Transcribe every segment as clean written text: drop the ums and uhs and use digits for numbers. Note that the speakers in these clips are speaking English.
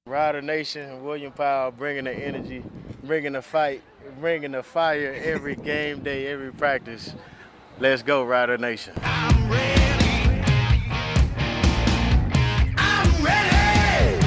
Rider Nation, William Powell, bringing the energy, bringing the fight, bringing the fire every game day, every practice. Let's go, Rider Nation. I'm ready. I'm ready.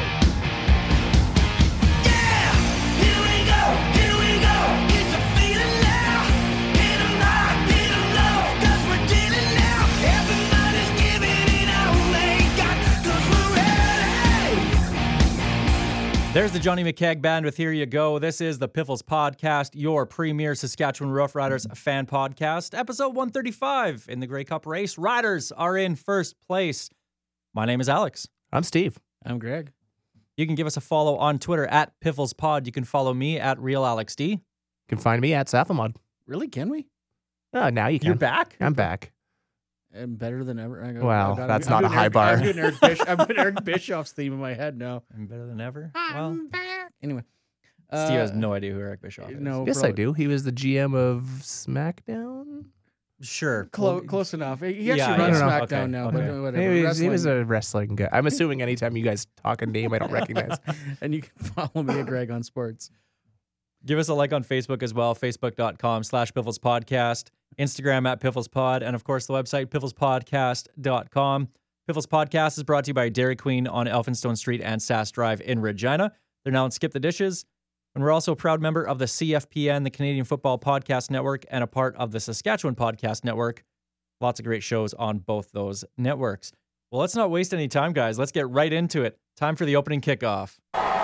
Yeah, here we go. Get your feeling now. Get 'em high, get 'em low, 'cause we're dealing now. Everybody's giving it all they got, 'cause we're ready. There's the Johnny McKeag Band with Here You Go. This is the Piffles Podcast, your premier Saskatchewan Roughriders fan podcast, episode 135 in the Grey Cup race. Riders are in first place. My name is Alex. I'm Steve. I'm Greg. You can give us a follow on Twitter at PifflesPod. You can follow me at RealAlexD. You can find me at Sathomod. Really? Can we? Now you can. You're back? I'm back. I'm better than ever. Well, that's not a high bar. I'm doing Eric Bischoff's theme in my head now. I'm better than ever. I'm back. Anyway. Steve has no idea who Eric Bischoff is. No, Yes, I do. He was the GM of SmackDown. Sure. Close enough. He Yeah, actually runs yeah. SmackDown Okay, now, okay. but whatever. He was a wrestling guy. I'm assuming anytime you guys talk a name I don't recognize. And you can follow me at Greg on sports. Give us a like on Facebook as well, facebook.com/PifflesPodcast, Instagram at PifflesPod, and of course the website, pifflespodcast.com. Piffles Podcast is brought to you by Dairy Queen on Elphinstone Street and Sass Drive in Regina. They're now on Skip the Dishes. And we're also a proud member of the CFPN, the Canadian Football Podcast Network, and a part of the Saskatchewan Podcast Network. Lots of great shows on both those networks. Well, let's not waste any time, guys. Let's get right into it. Time for the opening kickoff.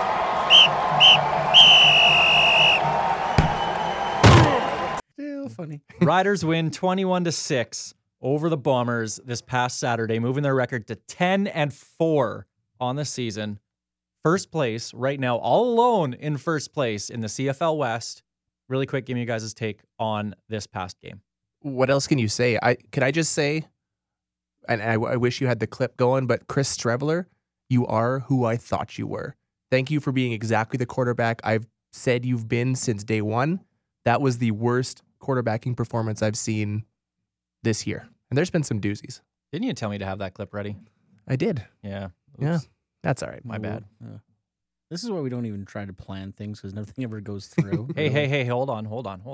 Still funny. Riders win 21-6 over the Bombers this past Saturday, moving their record to 10-4 on the season. First place right now, all alone in first place in the CFL West. Really quick, give me you guys' take on this past game. What else can you say? Can I just say, and I wish you had the clip going, but Chris Streveler, you are who I thought you were. Thank you for being exactly the quarterback I've said you've been since day one. That was the worst quarterbacking performance I've seen this year. And there's been some doozies. Didn't you tell me to have that clip ready? I did. Yeah. Yeah. Oops. That's all right. My bad. This is why we don't even try to plan things because nothing ever goes through. Hey, hold on.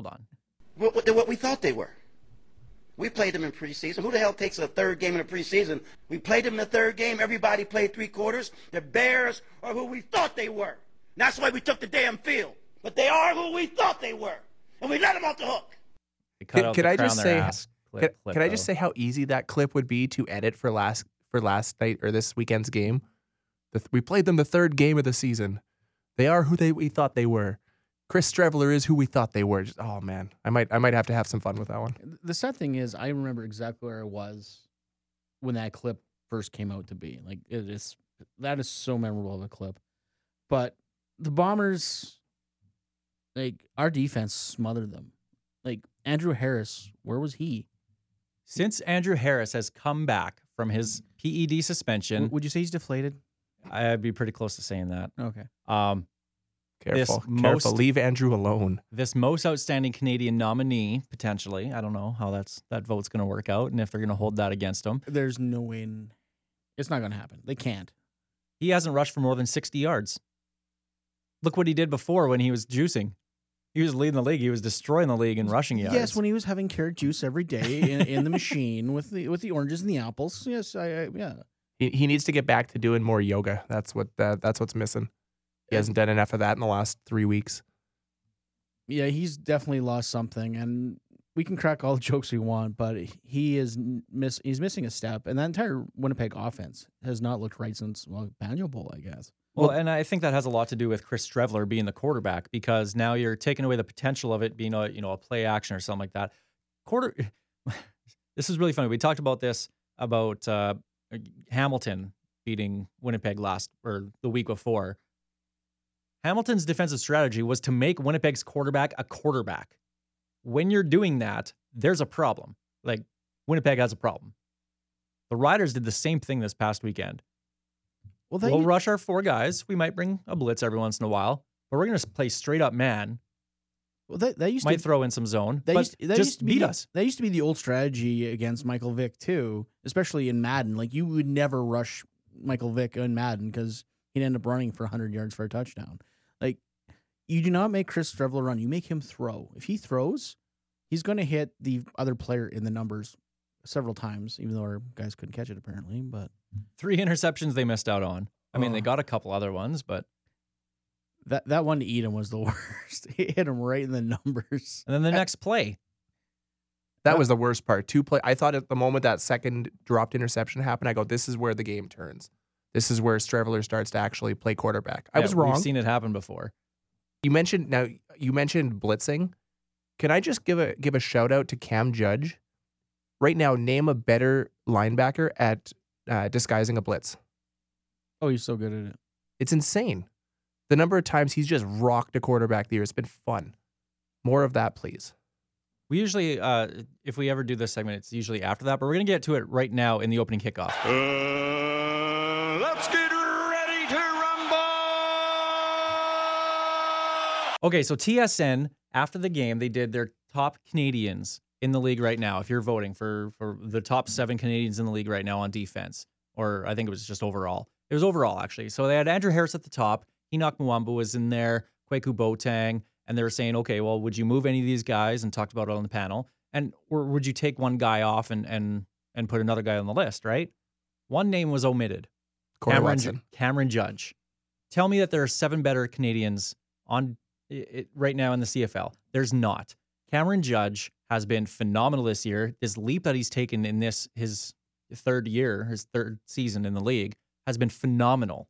What we thought they were. We played them in preseason. Who the hell takes a third game in the preseason? We played them in the third game. Everybody played three quarters. The Bears are who we thought they were. And that's why we took the damn field. But they are who we thought they were. And we let them off the hook. Can I just say Can I just say how easy that clip would be to edit for last night or this weekend's game? We played them the third game of the season. They are who we thought they were. Chris Streveler is who we thought they were. Oh man, I might have to have some fun with that one. The sad thing is, I remember exactly where I was when that clip first came out to be. Like that is so memorable of a clip. But the Bombers, like our defense smothered them. Like Andrew Harris, where was he? Since Andrew Harris has come back from his PED suspension, Would you say he's deflated? I'd be pretty close to saying that. Okay. Careful. Leave Andrew alone. This most outstanding Canadian nominee, potentially. I don't know how that vote's going to work out and if they're going to hold that against him. There's no way. It's not going to happen. They can't. He hasn't rushed for more than 60 yards. Look what he did before when he was juicing. He was leading the league. He was destroying the league in rushing yards. Yes, when he was having carrot juice every day in the machine with the oranges and the apples. Yes, yeah. He needs to get back to doing more yoga. That's what's missing. He hasn't done enough of that in the last 3 weeks. Yeah, he's definitely lost something, and we can crack all the jokes we want, but he's missing a step, and that entire Winnipeg offense has not looked right since Banjo Bowl, I guess. Well, and I think that has a lot to do with Chris Streveler being the quarterback because now you're taking away the potential of it being a play action or something like that. This is really funny. We talked about this about Hamilton beating Winnipeg the week before. Hamilton's defensive strategy was to make Winnipeg's quarterback a quarterback. When you're doing that, there's a problem. Like, Winnipeg has a problem. The Riders did the same thing this past weekend. We'll rush our four guys. We might bring a blitz every once in a while, but we're going to play straight up man. Well, that used might to throw in some zone, that but used to beat us. That used to be the old strategy against Michael Vick too, especially in Madden. Like, you would never rush Michael Vick in Madden because he'd end up running for 100 yards for a touchdown. Like, you do not make Chris Streveler run. You make him throw. If he throws, he's going to hit the other player in the numbers several times, even though our guys couldn't catch it apparently. But 3 interceptions they missed out on. I mean, they Oh. got a couple other ones, but that one to Edom was the worst. He hit him right in the numbers. and then the next play, That was the worst part. I thought at the moment that second dropped interception happened, I go, this is where the game turns. This is where Streveler starts to actually play quarterback. I yeah, was wrong. We've seen it happen before. You mentioned blitzing. Can I just give a shout out to Cam Judge? Right now, name a better linebacker at disguising a blitz. Oh, he's so good at it. It's insane. The number of times he's just rocked a quarterback the year. It's been fun. More of that, please. We usually, if we ever do this segment, it's usually after that, but we're going to get to it right now in the opening kickoff. Let's get ready to rumble! Okay, so TSN, after the game, they did their top Canadians in the league right now. If you're voting for the top 7 Canadians in the league right now on defense, or I think it was just overall. It was overall, actually. So they had Andrew Harris at the top. Enoch Mwamba was in there, Kwaku Boateng, and they were saying, okay, well, would you move any of these guys, and talked about it on the panel, or would you take one guy off and put another guy on the list, right? One name was omitted. Corey Watson. Cameron Judge. Tell me that there are 7 better Canadians on it right now in the CFL. There's not. Cameron Judge has been phenomenal this year. This leap that he's taken in his third season in the league has been phenomenal.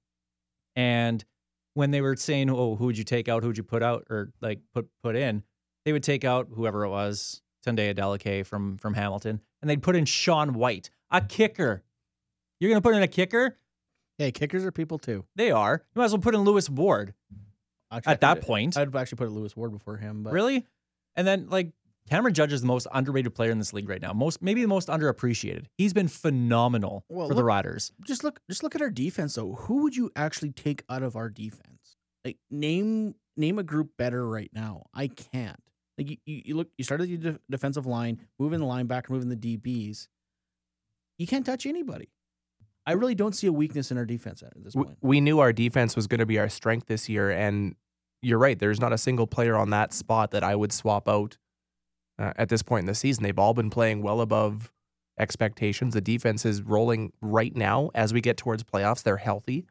And when they were saying, oh, who would you take out, who would you put out, or like put in, they would take out whoever it was, Tunde Adeleke from Hamilton, and they'd put in Sean White, a kicker. You're going to put in a kicker? Hey, kickers are people too. They are. You might as well put in Lewis Ward Actually, at that point. I'd actually put Lewis Ward before him. But Really? And then, like, Cameron Judge is the most underrated player in this league right now. Maybe the most underappreciated. He's been phenomenal Well, for the look- Riders. just look at our defense though. Who would you actually take out of our defense? Like name a group better right now. I can't. Like you started the defensive line, moving the linebacker, moving the DBs. You can't touch anybody. I really don't see a weakness in our defense at this point. We knew our defense was going to be our strength this year, and you're right. There's not a single player on that spot that I would swap out at this point in the season. They've all been playing well above expectations. The defense is rolling right now as we get towards playoffs. They're healthy.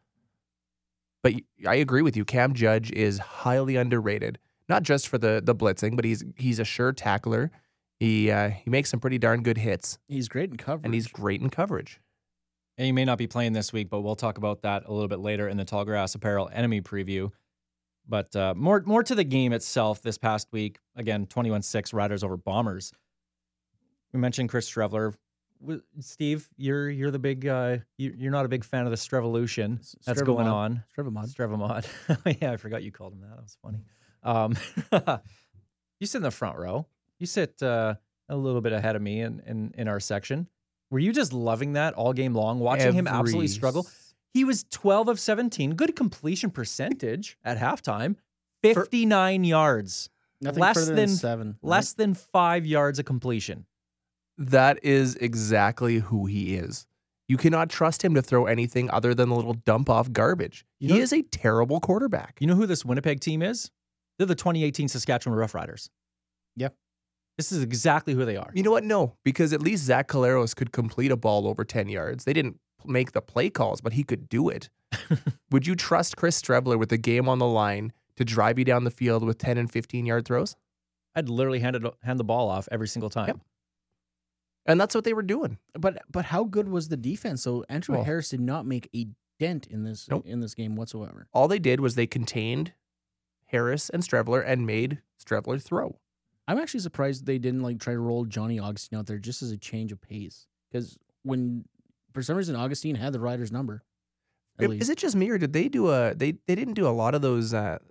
But I agree with you. Cam Judge is highly underrated, not just for the blitzing, but he's a sure tackler. He makes some pretty darn good hits, He's great in coverage. and he's great in coverage. And he may not be playing this week, but we'll talk about that a little bit later in the Tallgrass Apparel enemy preview. But more to the game itself this past week. Again, 21-6 Riders over Bombers. We mentioned Chris Streveler. Steve, you're the big you're not a big fan of the Strevolution that's going on. Strevamon. Strevamon. Yeah, I forgot you called him that. That was funny. You sit in the front row. You sit a little bit ahead of me in our section. Were you just loving that all game long, watching him absolutely struggle? He was 12 of 17, good completion percentage at halftime, 59 yards, Nothing less further than 7. less than 5 yards of completion. That is exactly who he is. You cannot trust him to throw anything other than a little dump off garbage. You know- He is a terrible quarterback. You know who this Winnipeg team is? They're the 2018 Saskatchewan Roughriders. Yep. This is exactly who they are. You know what? No, because at least Zach Caleros could complete a ball over 10 yards. They didn't make the play calls, but he could do it. Would you trust Chris Streveler with the game on the line to drive you down the field with 10 and 15-yard throws? I'd literally hand the ball off every single time. Yep. And that's what they were doing. But how good was the defense? So Andrew Well- Harris did not make a dent in this Nope. in this game whatsoever. All they did was they contained Harris and Streveler and made Streveler throw. I'm actually surprised they didn't like try to roll Johnny Augustine out there just as a change of pace. Because when for some reason Augustine had the Riders' number. At least. Is it just me or did they do they didn't do a lot of those what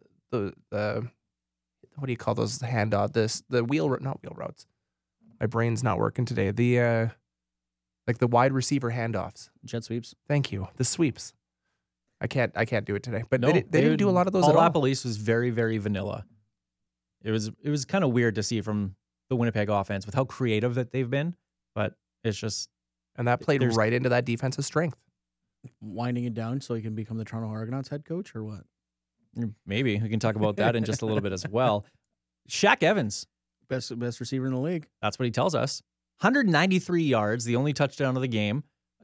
do you call those handoff not wheel routes. My brain's not working today. The like the wide receiver handoffs. jet sweeps? Thank you. The sweeps. I can't do it today. But No, they didn't do a lot of those Paul at all. Lapalisse was very, very vanilla. It was kind of weird to see from the Winnipeg offense with how creative that they've been, but it's just And that played There's- right into that defensive strength. Winding it down so he can become the Toronto Argonauts head coach or what? Maybe we can talk about that in just a little bit as well. Shaq Evans, Best receiver in the league. that's what he tells us. 193 yards, the only touchdown of the game.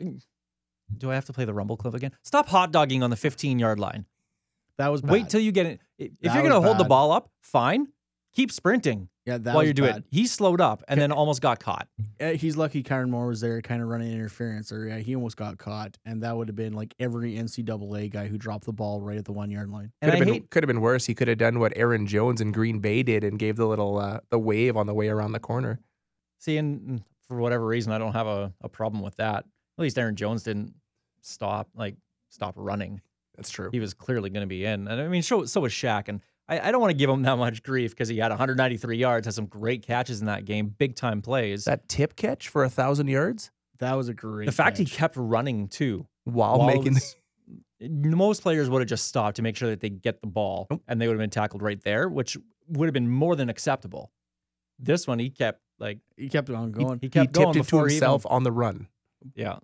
Do I have to play the Rumble clip again? Stop hot dogging on the 15-yard line. That was bad. Wait till you get it. If That you're going to was hold the bad. ball up, fine. Keep sprinting yeah, that while was you're doing bad. it. He slowed up and then almost got caught. He's lucky Kyron Moore was there kind of running interference, or he almost got caught, and that would have been like every NCAA guy who dropped the ball right at the 1 yard line. And Could have been worse. He could have done what Aaron Jones in Green Bay did and gave the little the wave on the way around the corner. See, and for whatever reason, I don't have a problem with that. At least Aaron Jones didn't stop running. That's true. He was clearly going to be in. And I mean, so was Shaq. And I don't want to give him that much grief because he had 193 yards, had some great catches in that game, big time plays. That tip catch for 1,000 yards That was a great The fact he catch. kept running too. while while it making. was- most players would have just stopped to make sure that they get the ball, and they would have been tackled right there, which would have been more than acceptable. This one, he kept He kept on going. he He kept tipped going it to before he even- himself on the run. Yeah,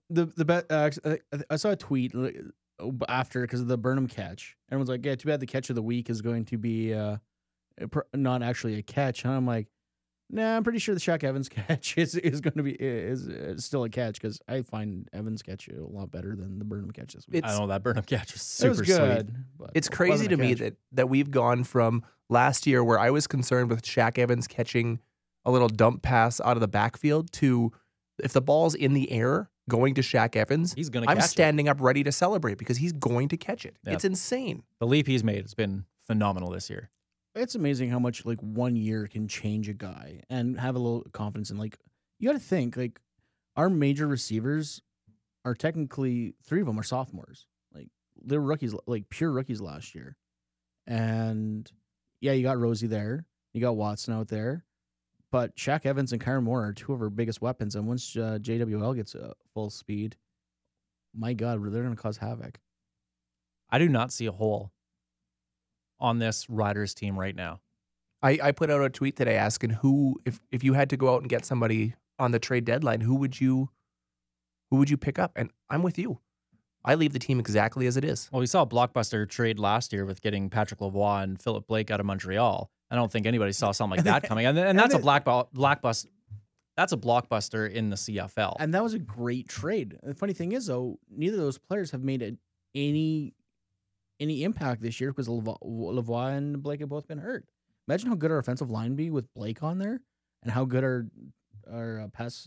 I saw a tweet after because of the Burnham catch. Everyone's like, "Yeah, too bad the catch of the week is going to be not actually a catch." And I'm like, "Nah, I'm pretty sure the Shaq Evans catch is going to be is still a catch because I find Evans catch a lot better than the Burnham catch this week." I don't know, that Burnham catch was It super was good. sweet. But It's it crazy wasn't to a me catch. that we've gone from last year where I was concerned with Shaq Evans catching a little dump pass out of the backfield to if the ball's in the air going to Shaq Evans, He's going to I'm catch it. standing up ready to celebrate because he's going to catch it. Yeah. It's insane. The leap he's made has been phenomenal this year. It's amazing how much like 1 year can change a guy and have a little confidence in like you got to think like our major receivers are technically 3 of them are sophomores. Like they're rookies, like pure rookies last year. And yeah, you got Rosie there. You got Watson out there. But Shaq Evans and Kyron Moore are 2 of our biggest weapons. And once JWL gets full speed, my God, they're going to cause havoc. I do not see a hole on this Riders team right now. I put out a tweet today asking who if you had to go out and get somebody on the trade deadline, who would you pick up? And I'm with you. I leave the team exactly as it is. Well, we saw a blockbuster trade last year with getting Patrick Lavoie and Philip Blake out of Montreal. I don't think anybody saw something like that coming. And that's a blockbuster. That's a blockbuster in the CFL. And that was a great trade. The funny thing is, though, neither of those players have made any impact this year because Lavoie and Blake have both been hurt. Imagine how good our offensive line be with Blake on there, and how good our pass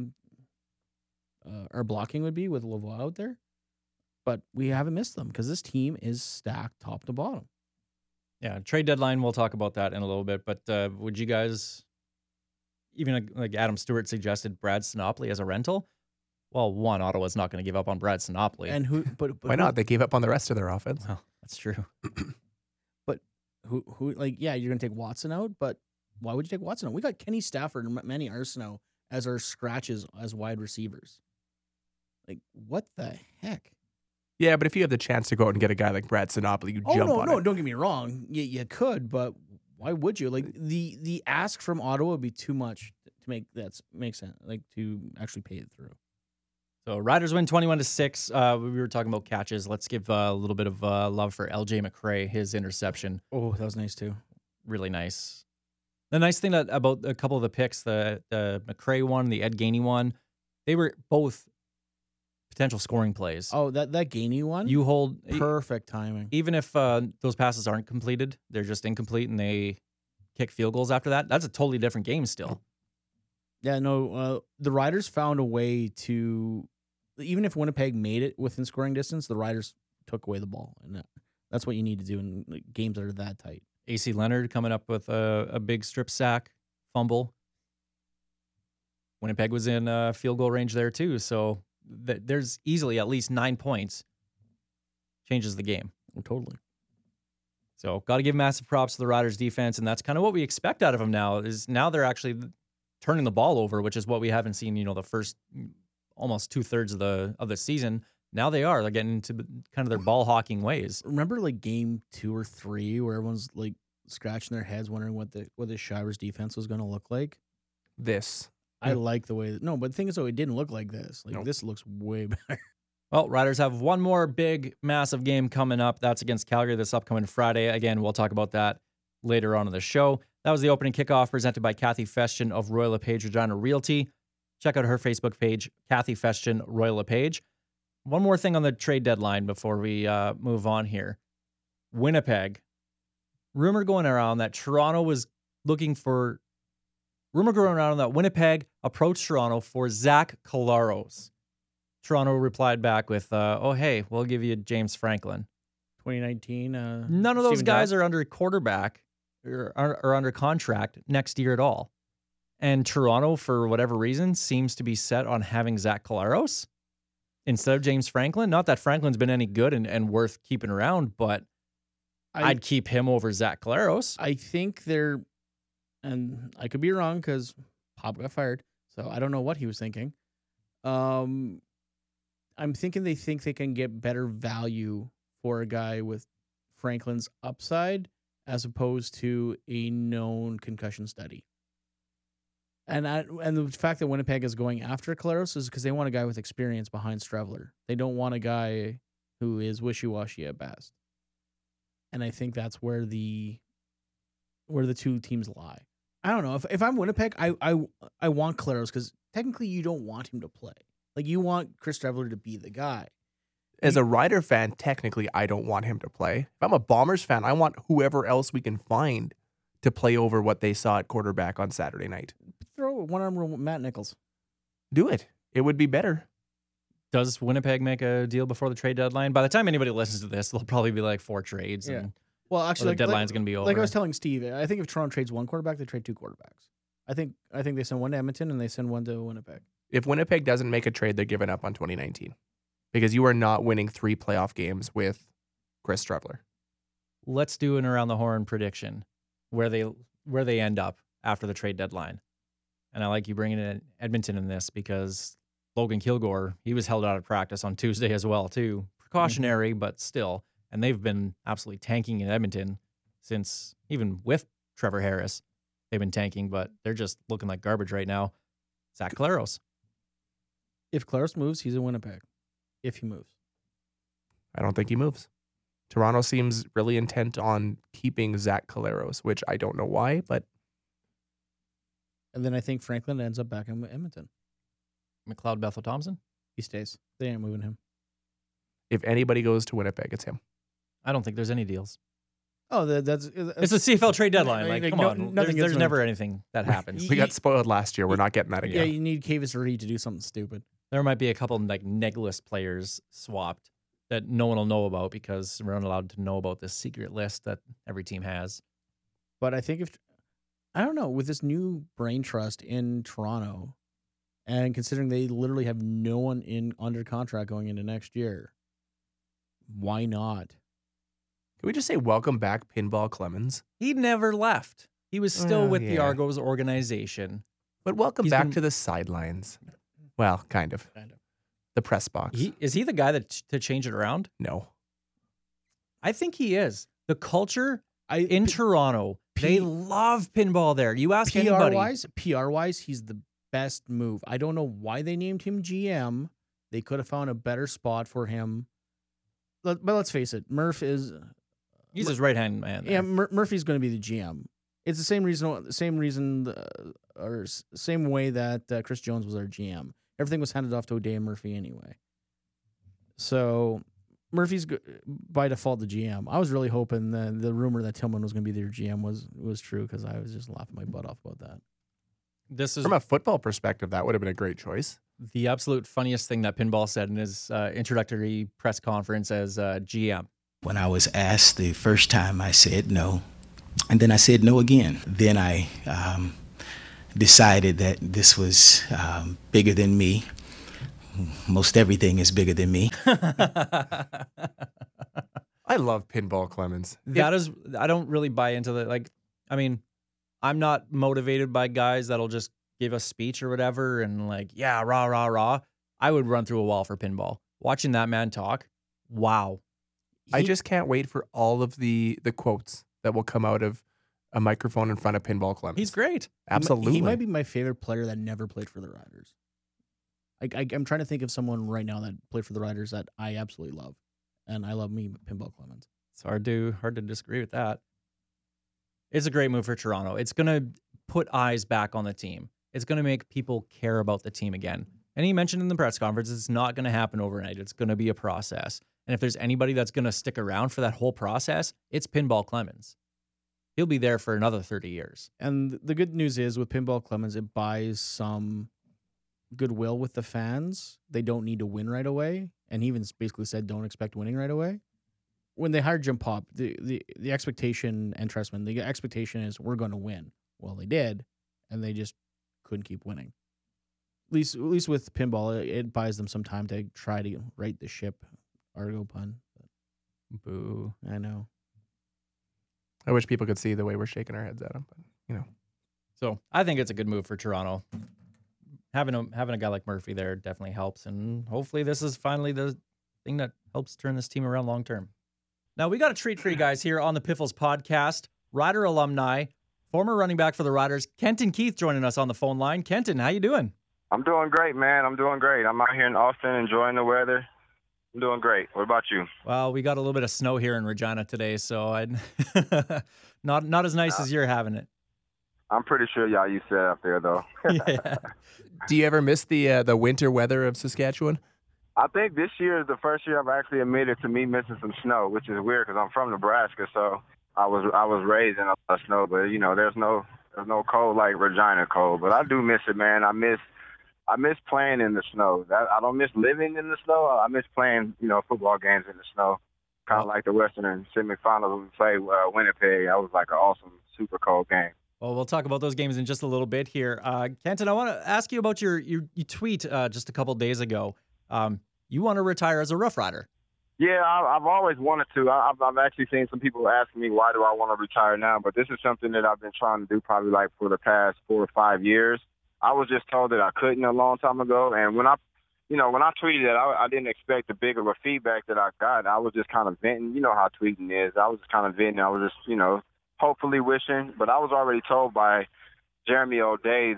our blocking would be with Lavoie out there. But we haven't missed them because this team is stacked top to bottom. Yeah, trade deadline, we'll talk about that in a little bit. But would you guys, even like Adam Stewart suggested, Brad Sinopoli as a rental? Well, one, Ottawa's not going to give up on Brad Sinopoli. And who? But Why not? They gave up on the rest of their offense. Well, that's true. But who? Like, yeah, you're gonna take Watson out, but why would you take Watson out? We got Kenny Stafford and Manny Arsenault as our scratches as wide receivers. Like, what the heck? Yeah, but if you have the chance to go out and get a guy like Brad Sinopoli, you jump on it. Don't get me wrong. You could, but why would you? Like the ask from Ottawa would be too much to make sense. Like to actually pay it through. So Riders win 21-6. We were talking about catches. Let's give a little bit of love for LJ McCray, his interception. Oh, that was nice too. Really nice. The nice thing about a couple of the picks, the McCray one, the Ed Gainey one, they were both potential scoring plays. Oh, that Gainey one. You hold perfect timing. even if those passes aren't completed, they're just incomplete and they kick field goals after that. That's a totally different game still. Yeah, no. The Riders found a way to, even if Winnipeg made it within scoring distance, the Riders took away the ball, and that's what you need to do in games that are that tight. AC Leonard coming up with a big strip sack fumble. Winnipeg was in field goal range there too, so there's easily at least 9 points. Changes the game. Oh, totally. So got to give massive props to the Riders defense, and that's kind of what we expect out of them now. Is now they're actually turning the ball over, which is what we haven't seen. The first almost 2/3 of the season. Now they are. They're getting into kind of their ball hawking ways. Remember like game 2 or 3 where everyone's like scratching their heads wondering what the Shivers defense was going to look like? This. I like the way but the thing is though, it didn't look like this. Like Nope. this looks way better. Well, Riders have one more big, massive game coming up. That's against Calgary this upcoming Friday. Again, we'll talk about that later on in the show. That was the opening kickoff presented by Kathy Festian of Royal LePage Regina Realty. Check out her Facebook page, Kathy Festian, Royal LePage. One more thing on the trade deadline before we move on here. Winnipeg. Rumor going around that Winnipeg approached Toronto for Zach Collaros. Toronto replied back with, oh, hey, we'll give you James Franklin. 2019. None of those Steven guys Dodd. are under quarterback or under contract next year at all. And Toronto, for whatever reason, seems to be set on having Zach Collaros instead of James Franklin. Not that Franklin's been any good and worth keeping around, but I'd keep him over Zach Collaros. I think they're, and I could be wrong because Pop got fired, so I don't know what he was thinking. I'm thinking they think they can get better value for a guy with Franklin's upside as opposed to a known concussion study. And the fact that Winnipeg is going after Collaros is because they want a guy with experience behind Strevler. They don't want a guy who is wishy-washy at best. And I think that's where the two teams lie. I don't know. If I'm Winnipeg, I want Collaros because technically you don't want him to play. Like, you want Chris Strevler to be the guy. As a Rider fan, technically, I don't want him to play. If I'm a Bombers fan, I want whoever else we can find to play over what they saw at quarterback on Saturday night. Throw one arm with Matt Nichols. Do it. It would be better. Does Winnipeg make a deal before the trade deadline? By the time anybody listens to this, there'll probably be like 4 trades. Yeah. And Well, actually, the deadline's going to be over. Like I was telling Steve, I think if Toronto trades one quarterback, they trade 2 quarterbacks. I think they send one to Edmonton and they send one to Winnipeg. If Winnipeg doesn't make a trade, they're giving up on 2019 because you are not winning 3 playoff games with Chris Strevler. Let's do an around the horn prediction where they end up after the trade deadline. And I like you bringing in Edmonton in this because Logan Kilgore, he was held out of practice on Tuesday as well too. Precautionary, but still. And they've been absolutely tanking in Edmonton since, even with Trevor Harris, they've been tanking, but they're just looking like garbage right now. Zach Collaros. If Collaros moves, he's in Winnipeg. If he moves. I don't think he moves. Toronto seems really intent on keeping Zach Collaros, which I don't know why, but And then I think Franklin ends up back in Edmonton. McLeod Bethel Thompson. He stays. They ain't moving him. if anybody goes to Winnipeg, it's him. I don't think there's any deals. Oh, that's It's a CFL trade deadline. Like, come no- on. nothing gets There's moved. never anything that happens. We got spoiled last year. We're not getting that Yeah, again. you need Kavis Reed to do something stupid. There might be a couple like negless players swapped that no one will know about because we're not allowed to know about this secret list that every team has. But I think I don't know, with this new brain trust in Toronto, and considering they literally have no one under contract going into next year, why not? Can we just say welcome back, Pinball Clemens? He never left. He was still Oh, with the yeah. Argos organization. But welcome He's back been- to the sidelines. Well, kind of. Kind of. The press box. Is he the guy to change it around? No. I think he is. The culture In in Toronto, they love pinball there. You ask PR anybody. wise, he's the best move. I don't know why they named him GM. They could have found a better spot for him. But let's face it, Murph is. He's his right-hand man. Yeah, there. Murphy's going to be the GM. It's the same way that Chris Jones was our GM. Everything was handed off to O'Day and Murphy anyway. So Murphy's by default the GM. I was really hoping that the rumor that Tillman was going to be their GM was true because I was just laughing my butt off about that. This is From a football perspective, that would have been a great choice. the absolute funniest thing that Pinball said in his introductory press conference as GM. When I was asked the first time, I said no. And then I said no again. Then I decided that this was bigger than me. Most everything is bigger than me. I love Pinball Clemens. I don't really buy into the, like, I mean, I'm not motivated by guys that'll just give a speech or whatever and like, yeah, rah, rah, rah. I would run through a wall for Pinball. Watching that man talk, wow. I just can't wait for all of the quotes that will come out of a microphone in front of Pinball Clemens. He's great. Absolutely. He might be my favorite player that never played for the Riders. I'm trying to think of someone right now that played for the Riders that I absolutely love, and I love me Pinball Clemens. It's hard to disagree with that. It's a great move for Toronto. It's going to put eyes back on the team. It's going to make people care about the team again. And he mentioned in the press conference, it's not going to happen overnight. It's going to be a process. And if there's anybody that's going to stick around for that whole process, it's Pinball Clemens. He'll be there for another 30 years. And the good news is with Pinball Clemens, it buys some goodwill with the fans. They don't need to win right away. And he even basically said, don't expect winning right away. When they hired Jim Popp, the expectation and Trestman, the expectation is we're going to win. Well, they did, and they just couldn't keep winning. At least with pinball, it buys them some time to try to right the ship. Argo pun. Boo. I know. I wish people could see the way we're shaking our heads at him, but you know. So I think it's a good move for Toronto. Having a guy like Murphy there definitely helps, and hopefully this is finally the thing that helps turn this team around long term. Now we got a treat for you guys here on the Piffles podcast. Rider alumni, former running back for the Riders, Kenton Keith, joining us on the phone line. Kenton, how you doing? I'm doing great, man. I'm doing great. I'm out here in Austin enjoying the weather. I'm doing great. What about you? Well, we got a little bit of snow here in Regina today, so not as nice as you're having it. I'm pretty sure y'all used to that up there, though. Yeah. Do you ever miss the winter weather of Saskatchewan? I think this year is the first year I've actually admitted to me missing some snow, which is weird because I'm from Nebraska, so I was raised in a lot of snow. But you know, there's no cold like Regina cold. But I do miss it, man. I miss playing in the snow. I don't miss living in the snow. I miss playing, football games in the snow. Kind of like the Western semifinals when we played Winnipeg. That was like an awesome, super cold game. Well, we'll talk about those games in just a little bit here. Kenton, I want to ask you about your tweet just a couple days ago. You want to retire as a Rough Rider. Yeah, I've always wanted to. I've actually seen some people ask me, why do I want to retire now? But this is something that I've been trying to do probably like for the past 4 or 5 years. I was just told that I couldn't a long time ago. And when I tweeted that, I didn't expect the big of a feedback that I got. I was just kind of venting. You know how tweeting is. I was just kind of venting. I was just, hopefully wishing. But I was already told by Jeremy O'Day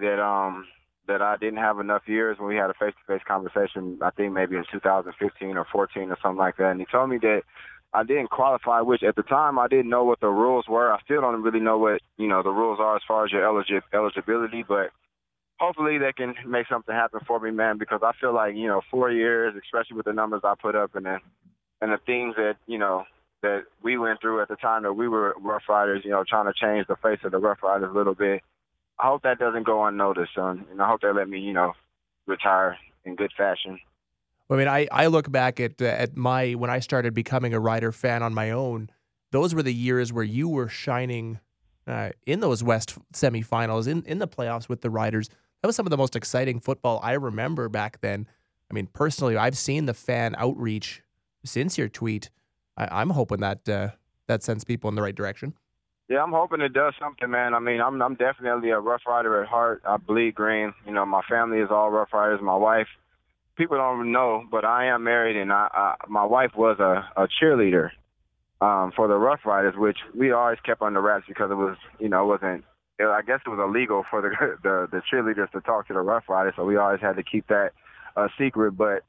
that I didn't have enough years when we had a face-to-face conversation, I think maybe in 2015 or 14 or something like that. And he told me that I didn't qualify, which at the time I didn't know what the rules were. I still don't really know what, the rules are as far as your eligibility. But hopefully they can make something happen for me, man, because I feel like, 4 years, especially with the numbers I put up and the things that, that we went through at the time that we were Rough Riders, trying to change the face of the Rough Riders a little bit. I hope that doesn't go unnoticed, son. And I hope they let me, retire in good fashion. I mean, I look back at when I started becoming a Rider fan on my own. Those were the years where you were shining in those West semifinals, in the playoffs with the Riders. That was some of the most exciting football I remember back then. I mean, personally, I've seen the fan outreach since your tweet. I'm hoping that that sends people in the right direction. Yeah, I'm hoping it does something, man. I mean, I'm definitely a Rough Rider at heart. I bleed green. My family is all Rough Riders. My wife, people don't know, but I am married, and my wife was a cheerleader for the Rough Riders, which we always kept under wraps because it was, I guess it was illegal for the cheerleaders to talk to the Rough Riders, so we always had to keep that secret. But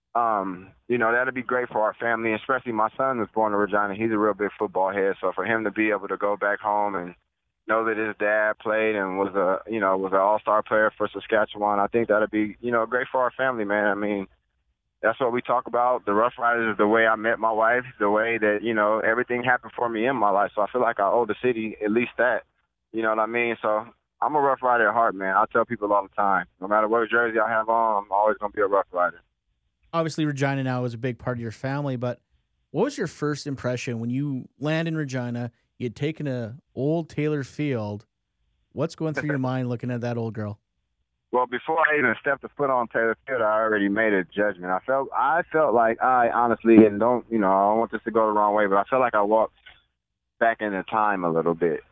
that'd be great for our family, especially my son was born in Regina. He's a real big football head. So for him to be able to go back home and know that his dad played and was an all-star player for Saskatchewan, I think that'd be, great for our family, man. I mean, that's what we talk about. The Rough Riders is the way I met my wife, the way that, everything happened for me in my life. So I feel like I owe the city at least that. You know what I mean? So I'm a Rough Rider at heart, man. I tell people all the time, no matter what jersey I have on, I'm always going to be a Rough Rider. Obviously, Regina now is a big part of your family, but what was your first impression when you land in Regina? You had taken a old Taylor Field. What's going through your mind looking at that old girl? Well, before I even stepped a foot on Taylor Field, I already made a judgment. I felt like I honestly, and I don't want this to go the wrong way, but I felt like I walked back into time a little bit.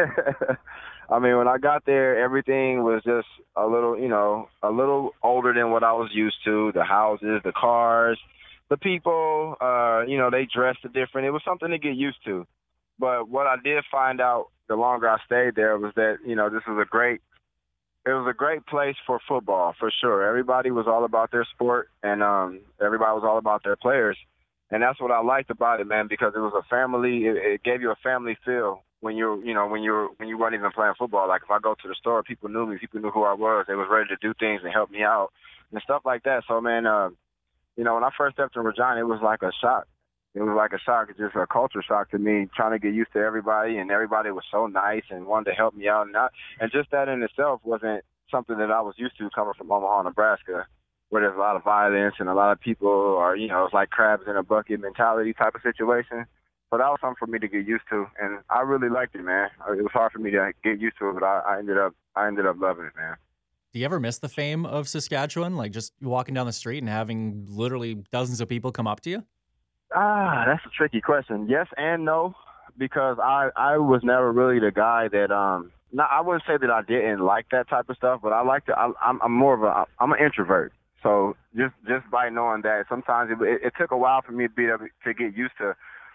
I mean, when I got there, everything was just a little older than what I was used to. The houses, the cars, the people, they dressed different. It was something to get used to. But what I did find out the longer I stayed there was that, this was a great It was a great place for football, for sure. Everybody was all about their sport, and everybody was all about their players. And that's what I liked about it, man, because it was a family. It gave you a family feel when you weren't even playing football. Like if I go to the store, people knew me, people knew who I was. They was ready to do things and help me out and stuff like that. So, man, when I first stepped in Regina, it was like a shock. It was like a shock. It's just a culture shock to me, trying to get used to everybody, and everybody was so nice and wanted to help me out. And just that in itself wasn't something that I was used to coming from Omaha, Nebraska, where there's a lot of violence and a lot of people are, it's like crabs in a bucket mentality type of situation. So that was something for me to get used to, and I really liked it, man. It was hard for me to get used to it, but I ended up loving it, man. Do you ever miss the fame of Saskatchewan? Like just walking down the street and having literally dozens of people come up to you? That's a tricky question. Yes and no, because I was never really the guy that I wouldn't say that I didn't like that type of stuff, but I like to. I'm more of I'm an introvert. So just by knowing that, sometimes it took a while for me to be able to get used to,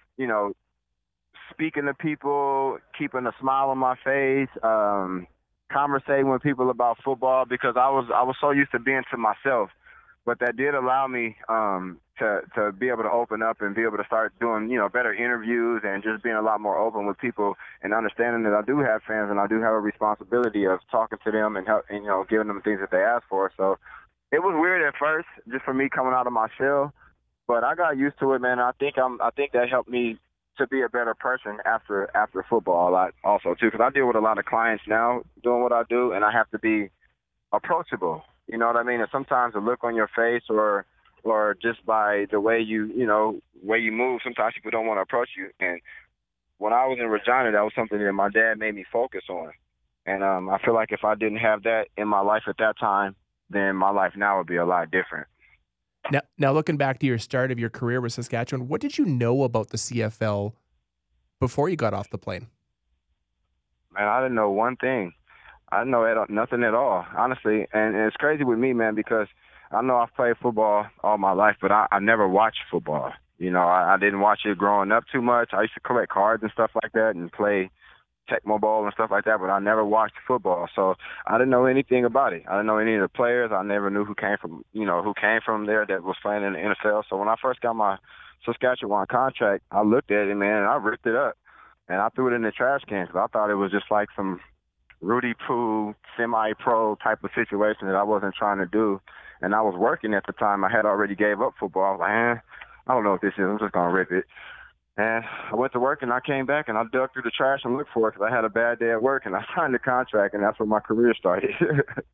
speaking to people, keeping a smile on my face, conversating with people about football, because I was so used to being to myself. But that did allow me to be able to open up and be able to start doing, better interviews and just being a lot more open with people and understanding that I do have fans and I do have a responsibility of talking to them and help, giving them things that they ask for. So it was weird at first, just for me coming out of my shell, but I got used to it, man. I think that helped me to be a better person after football a lot also too, because I deal with a lot of clients now doing what I do, and I have to be approachable. You know what I mean? And sometimes the look on your face or just by the way you move, sometimes people don't want to approach you. And when I was in Regina, that was something that my dad made me focus on. And I feel like if I didn't have that in my life at that time, then my life now would be a lot different. Now looking back to your start of your career with Saskatchewan, what did you know about the CFL before you got off the plane? Man, I didn't know one thing. I didn't know nothing at all, honestly. And it's crazy with me, man, because I know I've played football all my life, but I never watched football. I didn't watch it growing up too much. I used to collect cards and stuff like that and play Tecmo Bowl and stuff like that, but I never watched football. So I didn't know anything about it. I didn't know any of the players. I never knew who came from there that was playing in the NFL. So when I first got my Saskatchewan contract, I looked at it, man, and I ripped it up. And I threw it in the trash can because I thought it was just like some Rudy Poo, semi-pro type of situation that I wasn't trying to do. And I was working at the time. I had already gave up football. I was like, I don't know what this is. I'm just going to rip it. And I went to work, and I came back, and I dug through the trash and looked for it because I had a bad day at work, and I signed the contract, and that's where my career started. It's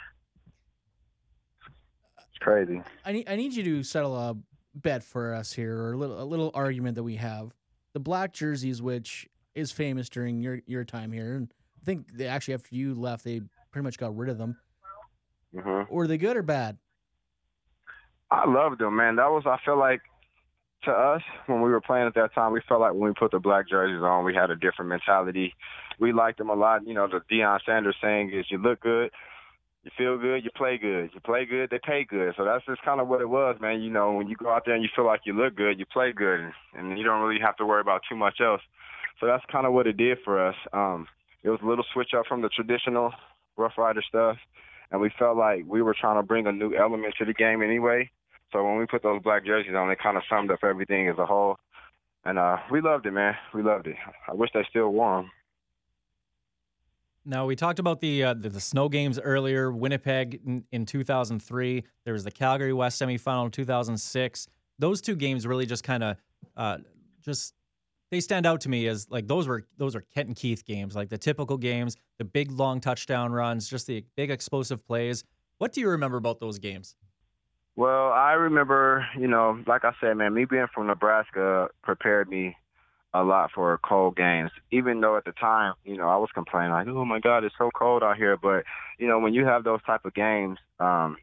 crazy. I need you to settle a bet for us here, or a little argument that we have. The black jerseys, which is famous during your time here, and I think actually after you left, they pretty much got rid of them. Mm-hmm. Were they good or bad? I loved them, man. I feel like, to us, when we were playing at that time, we felt like when we put the black jerseys on, we had a different mentality. We liked them a lot. The Deion Sanders saying is, you look good, you feel good, you play good. You play good, they pay good. So that's just kind of what it was, man. When you go out there and you feel like you look good, you play good, and you don't really have to worry about too much else. So that's kind of what it did for us. It was a little switch up from the traditional Rough Rider stuff, and we felt like we were trying to bring a new element to the game anyway. So when we put those black jerseys on, it kind of summed up everything as a whole. And we loved it, man. We loved it. I wish they still wore them. Now, we talked about the snow games earlier. Winnipeg in 2003. There was the Calgary West semifinal in 2006. Those two games really just kind of they stand out to me as like those were Kent and Keith games, like the typical games, the big long touchdown runs, just the big explosive plays. What do you remember about those games? Well, I remember, like I said, man, me being from Nebraska prepared me a lot for cold games, even though at the time, I was complaining like, oh my God, it's so cold out here. But, when you have those type of games, the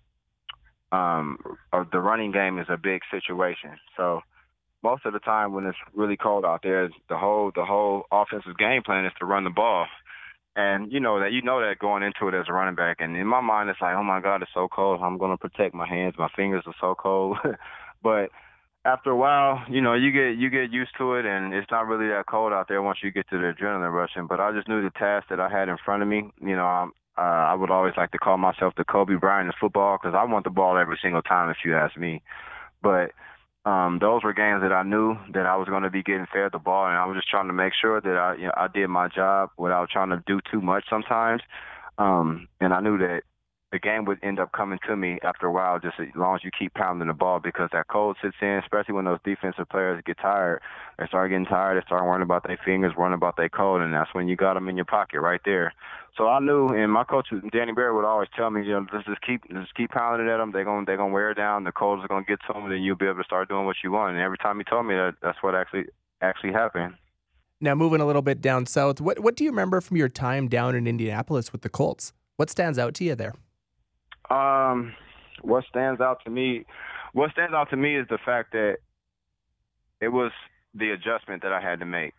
running game is a big situation. So most of the time when it's really cold out there, the whole offensive game plan is to run the ball. And you know that going into it as a running back. And in my mind, it's like, oh my God, it's so cold. I'm going to protect my hands. My fingers are so cold. But after a while, you get used to it, and it's not really that cold out there once you get to the adrenaline rushing. But I just knew the task that I had in front of me. I would always like to call myself the Kobe Bryant of football because I want the ball every single time, if you ask me. But those were games that I knew that I was going to be getting fed the ball, and I was just trying to make sure that I did my job without trying to do too much sometimes. And I knew that the game would end up coming to me after a while, just as long as you keep pounding the ball, because that cold sits in, especially when those defensive players get tired. They start getting tired. They start worrying about their fingers, worrying about their cold, and that's when you got them in your pocket right there. So I knew, and my coach, Danny Berry, would always tell me, just keep pounding it at them. They're gonna wear it down. The cold is gonna get to them, and then you'll be able to start doing what you want. And every time he told me that, that's what actually happened. Now, moving a little bit down south, what do you remember from your time down in Indianapolis with the Colts? What stands out to you there? What stands out to me is the fact that it was the adjustment that I had to make.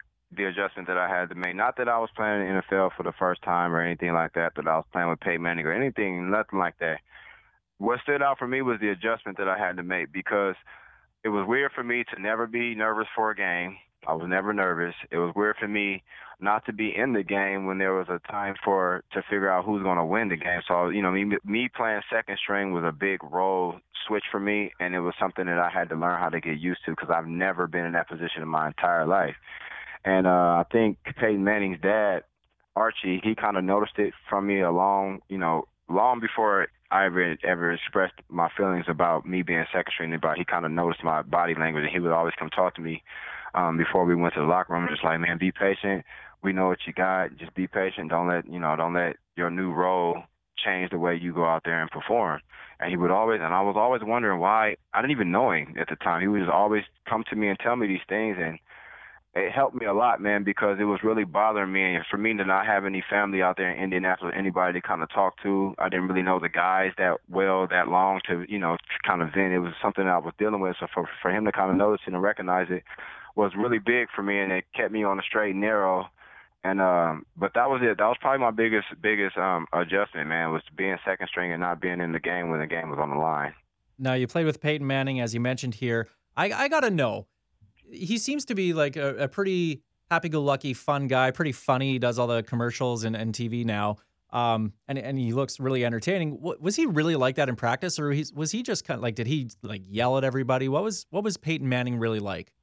Not that I was playing in the NFL for the first time or anything like that, that I was playing with Peyton Manning or nothing like that. What stood out for me was the adjustment that I had to make, because it was weird for me to never be nervous for a game. I was never nervous. It was weird for me not to be in the game when there was a time to figure out who's going to win the game. So, me playing second string was a big role switch for me, and it was something that I had to learn how to get used to because I've never been in that position in my entire life. And I think Peyton Manning's dad, Archie, he kind of noticed it from me long before I ever expressed my feelings about me being second string. But he kind of noticed my body language, and he would always come talk to me before we went to the locker room, just like, man, be patient. We know what you got. Just be patient. Don't let your new role change the way you go out there and perform. And I was always wondering why. I didn't even know him at the time. He would just always come to me and tell me these things, and it helped me a lot, man, because it was really bothering me. And for me to not have any family out there in Indianapolis, anybody to kind of talk to, I didn't really know the guys that long to kind of vent. It was something I was dealing with. So for him to kind of notice it and recognize it was really big for me, and it kept me on the straight and narrow. And but that was it. That was probably my biggest adjustment, man, was being second string and not being in the game when the game was on the line. Now, you played with Peyton Manning, as you mentioned here. I got to know, he seems to be like a pretty happy-go-lucky, fun guy, pretty funny. He does all the commercials and TV now, and he looks really entertaining. Was he really like that in practice, or was he just kind of like, did he like yell at everybody? What was Peyton Manning really like?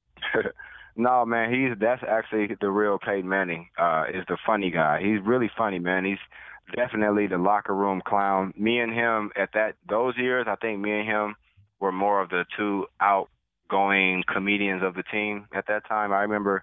No, man, that's actually the real Peyton Manning, is the funny guy. He's really funny, man. He's definitely the locker room clown. Me and him at those years, I think me and him were more of the two outgoing comedians of the team at that time. I remember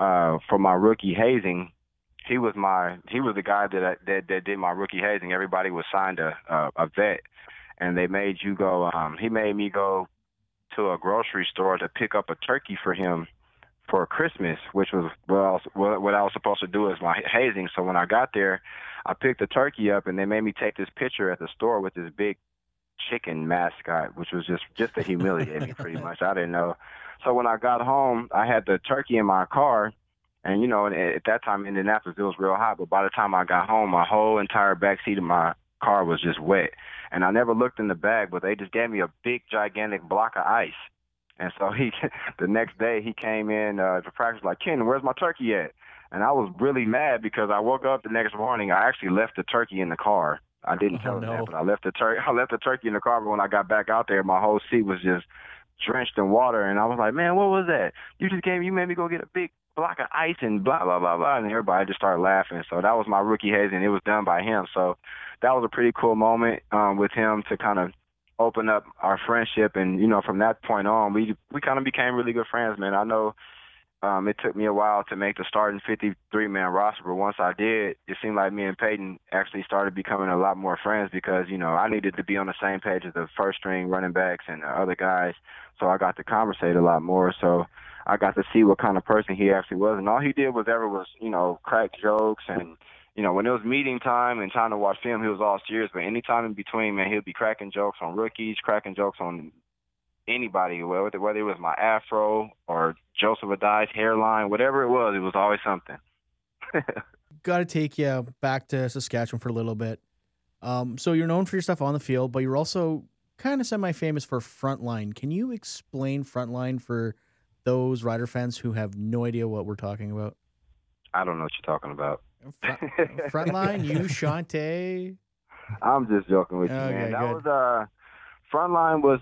for my rookie hazing, he was the guy that did my rookie hazing. Everybody was signed a vet, and they made you go. He made me go to a grocery store to pick up a turkey for him for Christmas, which was what I was supposed to do as my hazing. So when I got there, I picked the turkey up, and they made me take this picture at the store with this big chicken mascot, which was just to humiliate me pretty much. I didn't know. So when I got home, I had the turkey in my car, and at that time in Indianapolis, it was real hot, but by the time I got home, my whole entire back seat of my car was just wet. And I never looked in the bag, but they just gave me a big, gigantic block of ice. And so the next day, he came in to practice like, Ken, where's my turkey at? And I was really mad because I woke up the next morning. I actually left the turkey in the car. I didn't tell him that, but I left the turkey in the car. But when I got back out there, my whole seat was just drenched in water. And I was like, man, what was that? You made me go get a big block of ice and blah, blah, blah, blah. And everybody just started laughing. So that was my rookie hazing. It was done by him. So that was a pretty cool moment with him to kind of open up our friendship. And, from that point on, we kind of became really good friends, man. I know it took me a while to make the starting 53-man roster, but once I did, it seemed like me and Peyton actually started becoming a lot more friends because, I needed to be on the same page as the first-string running backs and the other guys, so I got to conversate a lot more. So I got to see what kind of person he actually was, and all he did was crack jokes. And when it was meeting time and time to watch film, he was all serious. But any time in between, man, he'll be cracking jokes on rookies, cracking jokes on anybody, whether it was my afro or Joseph Adai's hairline, whatever it was always something. Got to take you back to Saskatchewan for a little bit. So you're known for your stuff on the field, but you're also kind of semi-famous for Frontline. Can you explain Frontline for those Rider fans who have no idea what we're talking about? I don't know what you're talking about. Frontline, you, Shantae. I'm just joking with you, Okay, man. That good. was Frontline was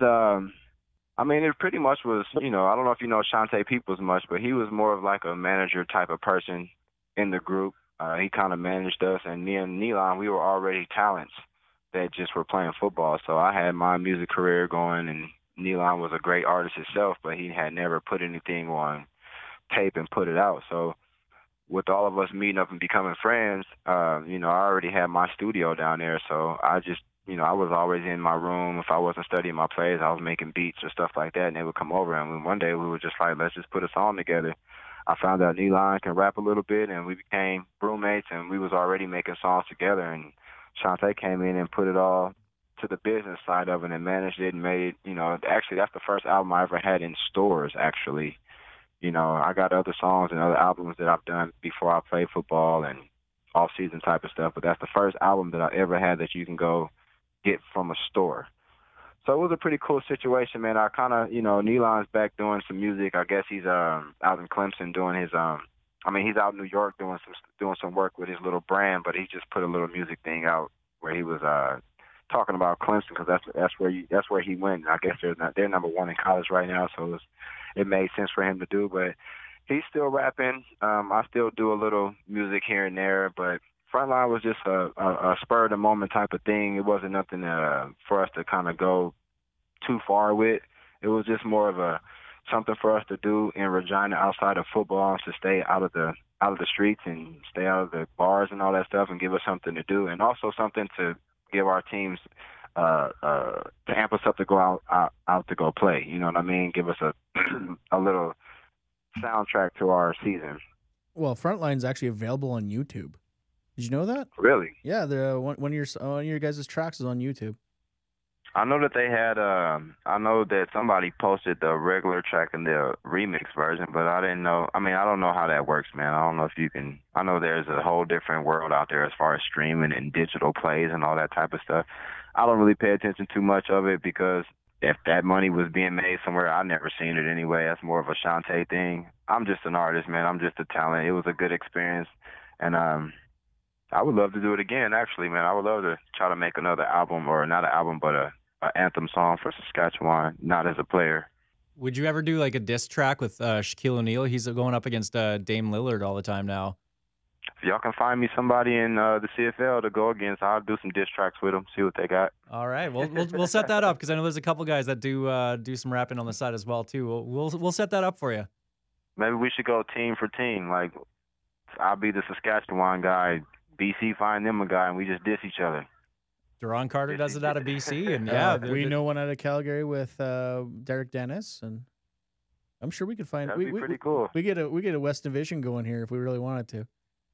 I mean, it pretty much was, I don't know if you know Shantae Peoples much, but he was more of like a manager type of person in the group. He kind of managed us, and me and Neilon, we were already talents that just were playing football. So I had my music career going, and Neilon was a great artist himself, but he had never put anything on tape and put it out. So with all of us meeting up and becoming friends, I already had my studio down there. So I just, I was always in my room. If I wasn't studying my plays, I was making beats or stuff like that, and they would come over. And one day we were just like, let's just put a song together. I found out Neilon can rap a little bit, and we became roommates, and we was already making songs together. And Shantae came in and put it all to the business side of it and managed it and made it, actually that's the first album I ever had in stores, actually. I got other songs and other albums that I've done before I played football and off-season type of stuff, but that's the first album that I ever had that you can go get from a store. So it was a pretty cool situation, man. I kind of, Neilon's back doing some music. I guess he's out in Clemson doing his he's out in New York doing some work with his little brand, but he just put a little music thing out where he was talking about Clemson because that's where he went. I guess they're number one in college right now, so it made sense for him to do. But he's still rapping. I still do a little music here and there, but Frontline was just a spur of the moment type of thing. It wasn't nothing for us to kind of go too far with. It was just more of something for us to do in Regina outside of football, to stay out of the streets and stay out of the bars and all that stuff, and give us something to do, and also something to give our teams to amp us up to go out to go play. You know what I mean? Give us a little soundtrack to our season. Well, Frontline's actually available on YouTube. Did you know that? Really? Yeah, one of your guys' tracks is on YouTube. I know that they had. I know that somebody posted the regular track and the remix version, but I didn't know. I don't know how that works, man. I don't know if you can. I know there's a whole different world out there as far as streaming and digital plays and all that type of stuff. I don't really pay attention too much of it because if that money was being made somewhere, I've never seen it anyway. That's more of a Shantae thing. I'm just an artist, man. I'm just a talent. It was a good experience, and I would love to do it again. Actually, man, I would love to try to make another album, or not an album, but a anthem song for Saskatchewan, not as a player. Would you ever do like a diss track with Shaquille O'Neal? He's going up against Dame Lillard all the time now. If y'all can find me somebody in the CFL to go against, I'll do some diss tracks with them, see what they got. All right, we'll set that up because I know there's a couple guys that do some rapping on the side as well too. We'll set that up for you. Maybe we should go team for team. Like I'll be the Saskatchewan guy, BC find them a guy, and we just diss each other. Duron Carter does it out of BC, and we know one out of Calgary with Derek Dennis, and I'm sure we could find. That'd be pretty cool. We get a West Division going here if we really wanted to.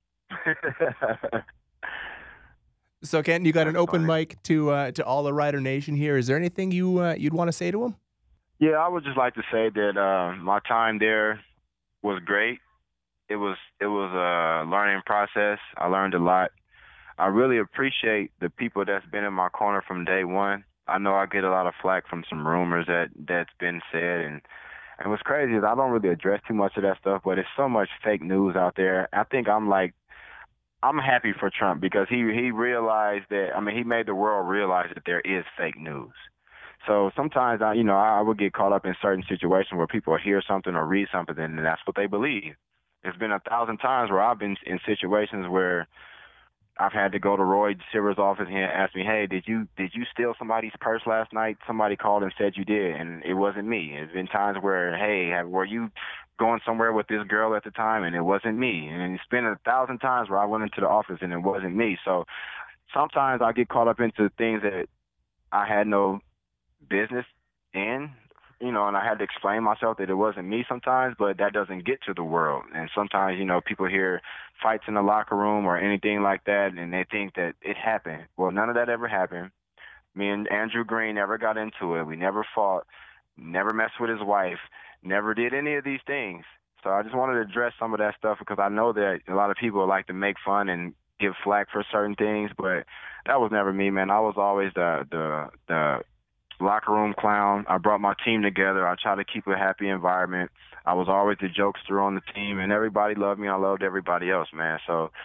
So, Ken, you got an open mic to all the Rider Nation here. Is there anything you'd want to say to them? Yeah, I would just like to say that my time there was great. It was a learning process. I learned a lot. I really appreciate the people that's been in my corner from day one. I know I get a lot of flack from some rumors that's been said, and what's crazy is I don't really address too much of that stuff, but it's so much fake news out there. I think I'm happy for Trump because he realized that, he made the world realize that there is fake news. So sometimes I would get caught up in certain situations where people hear something or read something and that's what they believe. There's been 1,000 times where I've been in situations where I've had to go to Roy Silver's office and ask me, hey, did you steal somebody's purse last night? Somebody called and said you did, and it wasn't me. There's been times where, hey, were you going somewhere with this girl at the time? And it wasn't me. And it's been 1,000 times where I went into the office and it wasn't me. So sometimes I get caught up into things that I had no business in, and I had to explain myself that it wasn't me sometimes, but that doesn't get to the world. And sometimes, people hear fights in the locker room or anything like that, and they think that it happened. Well, none of that ever happened. Me and Andrew Green never got into it. We never fought, never messed with his wife, never did any of these things. So I just wanted to address some of that stuff because I know that a lot of people like to make fun and give flack for certain things, but that was never me, man. I was always the locker room clown. I brought my team together. I tried to keep a happy environment. I was always the jokester on the team, and everybody loved me. I loved everybody else, man. So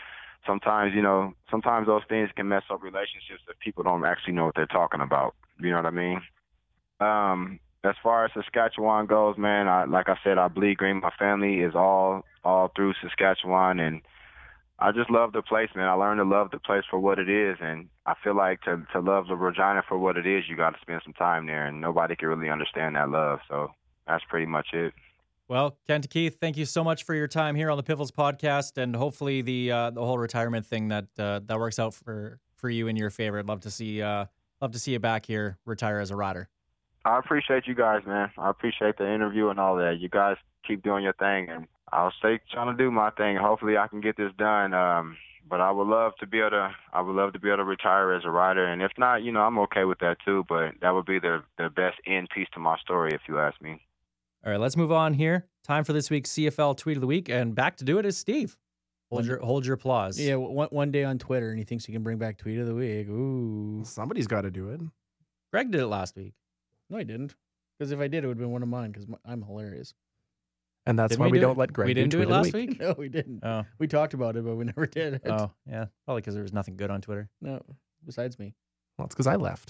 sometimes, sometimes those things can mess up relationships if people don't actually know what they're talking about. You know what I mean? As far as Saskatchewan goes, man, like I said, I bleed green. My family is all through Saskatchewan, and I just love the place, man. I learned to love the place for what it is, and I feel like to love the Regina for what it is, you got to spend some time there, and nobody can really understand that love. So that's pretty much it. Well, Kent Keith, thank you so much for your time here on the Piffles podcast, and hopefully the whole retirement thing that works out for you in your favor. I'd love to see you back here, retire as a rider. I appreciate you guys, man. I appreciate the interview and all that. You guys keep doing your thing, and I'll stay trying to do my thing. Hopefully, I can get this done. But I would love to be able to retire as a rider, and if not, I'm okay with that too. But that would be the best end piece to my story, if you ask me. All right, let's move on here. Time for this week's CFL Tweet of the Week, and back to do it is Steve. Hold your applause. Yeah, one day on Twitter, and he thinks he can bring back Tweet of the Week. Ooh. Somebody's got to do it. Greg did it last week. No, I didn't. Because if I did, it would have been one of mine, because I'm hilarious. And that's Didn't why we we do don't it? let Greg We didn't do it Tweet of the last week? No, we didn't. Oh, We talked about it, but we never did it. oh, yeah, probably because there was nothing good on Twitter. No, besides me. Well, it's because I left.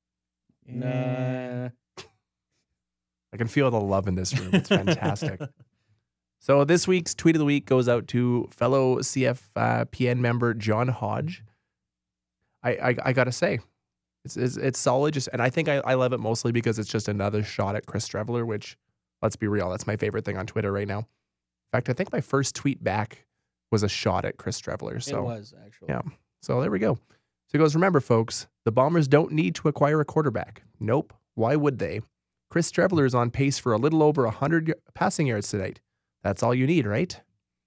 Nah. I can feel the love in this room. It's fantastic. So this week's Tweet of the Week goes out to fellow CFPN member John Hodge. I got to say, it's solid. And I think I love it mostly because it's just another shot at Chris Streveler, which, let's be real, that's my favorite thing on Twitter right now. In fact, I think my first tweet back was a shot at Chris Streveler. So It was, actually. yeah. So there we go. So he goes, remember, folks, the Bombers don't need to acquire a quarterback. Nope. Why would they? Chris Streveler is on pace for a little over 100 passing yards tonight. That's all you need, right?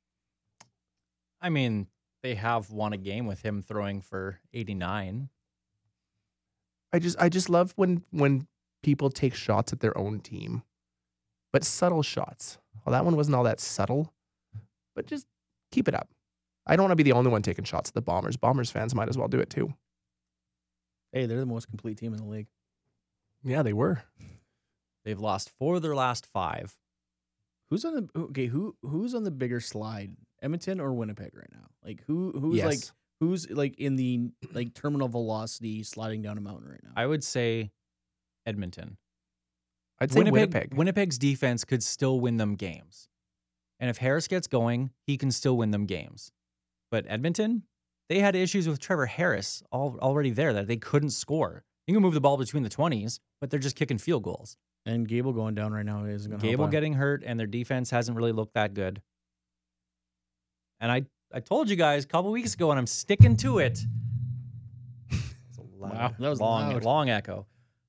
I mean, they have won a game with him throwing for 89. I just love when people take shots at their own team, but subtle shots. Well, that one wasn't all that subtle, but just keep it up. I don't want to be the only one taking shots at the Bombers. Bombers fans might as well do it too. Hey, they're the most complete team in the league. Yeah, they were. They've lost 4 of their last 5. Who's on the who's on the bigger slide? Edmonton or Winnipeg right now? Like who's Yes. in the terminal velocity sliding down a mountain right now? I would say Edmonton. I'd say Winnipeg. Winnipeg's defense could still win them games. And if Harris gets going, he can still win them games. But Edmonton, they had issues with Trevor Harris already there that they couldn't score. You can move the ball between the 20s, but they're just kicking field goals. And Gable going down right now isn't going to Gable help. getting hurt, and their defense hasn't really looked that good. And I told you guys a couple weeks ago, and I'm sticking to it. It's a loud, Wow, that was long, loud. long echo.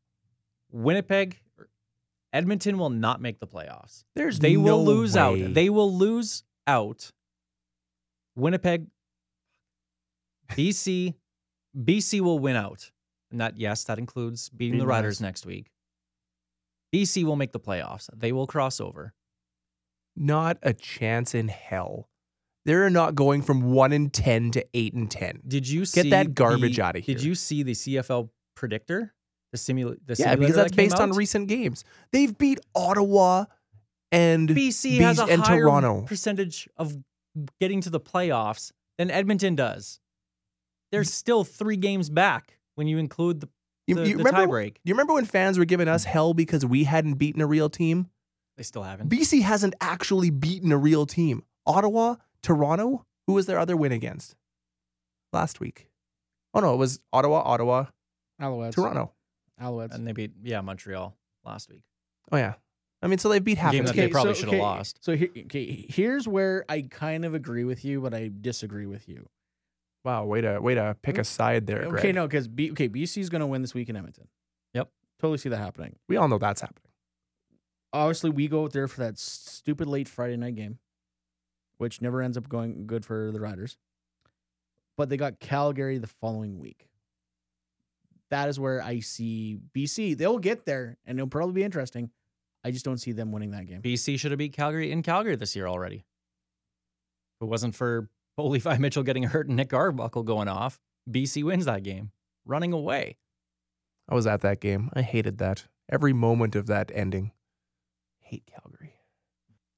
Edmonton will not make the playoffs. They will lose out. They will lose out. Winnipeg, BC will win out. And that includes beating the Riders next week. BC will make the playoffs. They will cross over. Not a chance in hell. They're not going from 1-10 to 8-10. Did you see that garbage outta here. Did you see the CFL predictor? The Yeah, simulator because that's that came based on out? recent games. They've beat Ottawa and BC has a and higher Toronto. percentage of getting to the playoffs than Edmonton does. They're still 3 games back when you include the remember, tiebreak. You remember when fans were giving us hell because we hadn't beaten a real team? They still haven't. BC hasn't actually beaten a real team. Ottawa, Toronto, who was their other win against last week? Oh, no, it was Ottawa, Alouettes. Toronto. Alouettes. And they beat Montreal last week. Oh, yeah. I mean, so they've beat half Game of that the they teams. probably should have lost. So here's where I kind of agree with you, but I disagree with you. Wow, way to pick a side there, Greg. Okay, no, because BC is going to win this week in Edmonton. Yep. Totally see that happening. We all know that's happening. Obviously, we go out there for that stupid late Friday night game, which never ends up going good for the Riders. But they got Calgary the following week. That is where I see BC. They'll get there, and it'll probably be interesting. I just don't see them winning that game. BC should have beat Calgary in Calgary this year already. If it wasn't for Levi Mitchell getting hurt and Nick Arbuckle going off, BC wins that game, running away. I was at that game. I hated that. Every moment of that ending. Hate Calgary.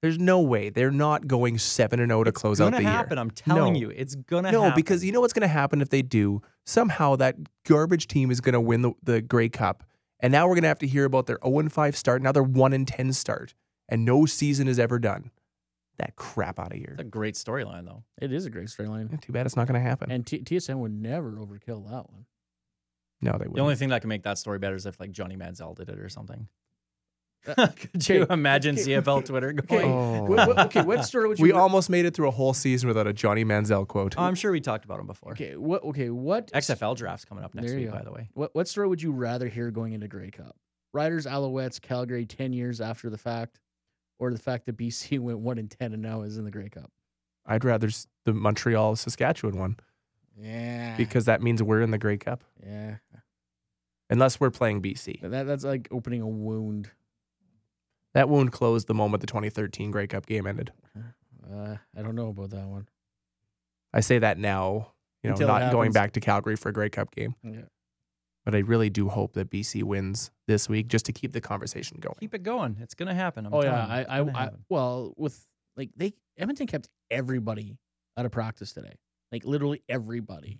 There's no way. They're not going 7-0 to close out the year. It's gonna happen. I'm telling No. you, it's gonna No, happen. because you know what's going to happen if they do? Somehow that garbage team is going to win the Grey Cup. And now we're going to have to hear about their 0-5 start, now their 1-10 start. And no season is ever done. That crap out of here. It's a great storyline, though. It is a great storyline. Yeah, too bad it's not going to happen. And TSN would never overkill that one. No, they wouldn't. The only thing that can make that story better is if like Johnny Manziel did it or something. Uh, Could you okay, imagine okay, CFL Twitter going? Okay, what story would you? We almost made it through a whole season without a Johnny Manziel quote. Oh, I'm sure we talked about him before. Okay, what XFL draft's coming up next There you week, go. by the way. What story would you rather hear going into Grey Cup? Riders, Alouettes, Calgary 10 years after the fact, or the fact that BC went 1-10 and now is in the Grey Cup? I'd rather the Montreal Saskatchewan one Yeah. because that means we're in the Grey Cup. Yeah. Unless we're playing BC. That's like opening a wound. That wound closed the moment the 2013 Grey Cup game ended. I don't know about that one. I say that now, Until it not going happens. back to Calgary for a Grey Cup game. Yeah. But I really do hope that BC wins this week just to keep the conversation going. Keep it going. It's gonna happen. I'm Oh telling yeah, you. It's gonna happen. well with like Edmonton kept everybody out of practice today. Like literally everybody.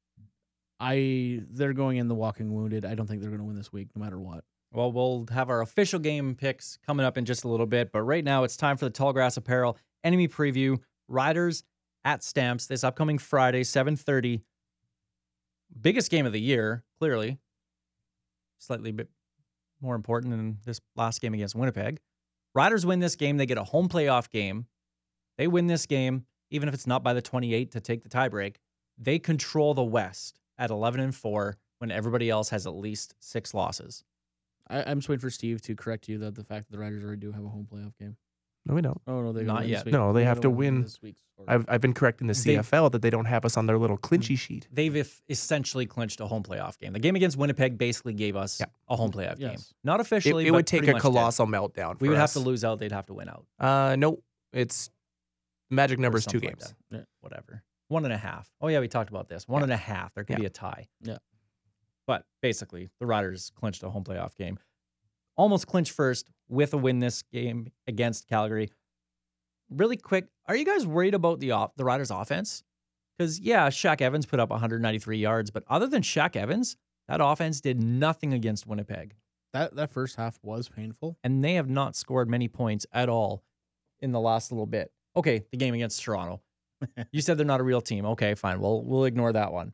They're going in the walking wounded. I don't think they're going to win this week, no matter what. Well, we'll have our official game picks coming up in just a little bit, but right now it's time for the Tallgrass Apparel Enemy Preview. Riders at Stamps this upcoming Friday, 7:30. Biggest game of the year, clearly. Slightly bit more important than this last game against Winnipeg. Riders win this game, they get a home playoff game. They win this game, even if it's not by the 28 to take the tiebreak. They control the West at 11-4 when everybody else has at least 6 losses. I'm just waiting for Steve to correct you that the fact that the Riders already do have a home playoff game. No, we don't. Oh no, they Not gotta win this yet. week. No, they have gotta to win. this week. I've been correcting the They- CFL that they don't have us on their little clinchy sheet. They've essentially clinched a home playoff game. The game against Winnipeg basically gave us Yeah. a home playoff game. Yes. Not officially, It but would take pretty a much did. colossal meltdown. We for would have us. to lose out. They'd have to win out. No, it's magic or number is 2 something like games. that. Yeah. Whatever. 1.5. Oh, yeah, we talked about this. 1.5. There could Yeah. be a tie. Yeah. But basically, the Riders clinched a home playoff game. Almost clinched first with a win this game against Calgary. Really quick, are you guys worried about the Riders' offense? Because, yeah, Shaq Evans put up 193 yards, but other than Shaq Evans, that offense did nothing against Winnipeg. That first half was painful. And they have not scored many points at all in the last little bit. Okay, the game against Toronto. You said they're not a real team. Okay, fine. We'll ignore that one.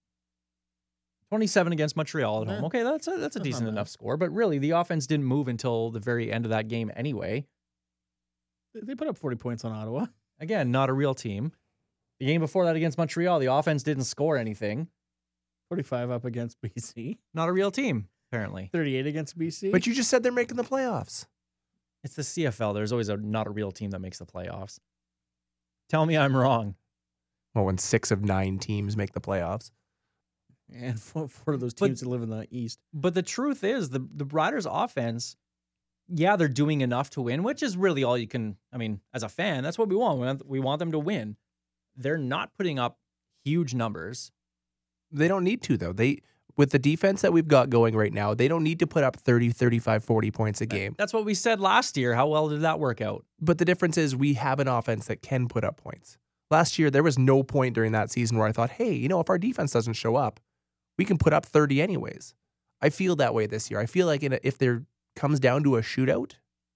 27 against Montreal at home. Yeah. Okay, that's a not decent bad. enough score. But really, the offense didn't move until the very end of that game anyway. They put up 40 points on Ottawa. Again, not a real team. The game before that against Montreal, the offense didn't score anything. 45 up against BC. Not a real team, apparently. 38 against BC. But you just said they're making the playoffs. It's the CFL. There's always not a real team that makes the playoffs. Tell me I'm wrong. Well, when 6 of 9 teams make the playoffs. and for those But- teams that live in the East. But the truth is, the Riders' offense, yeah, they're doing enough to win, which is really all you can. I mean, as a fan, that's what we want. We want them to win. They're not putting up huge numbers. They don't need to, though. With the defense that we've got going right now, they don't need to put up 30, 35, 40 points a game. That's what we said last year. How well did that work out? But the difference is we have an offense that can put up points. Last year, there was no point during that season where I thought, hey, if our defense doesn't show up, we can put up 30 anyways. I feel that way this year. I feel like if there comes down to a shootout,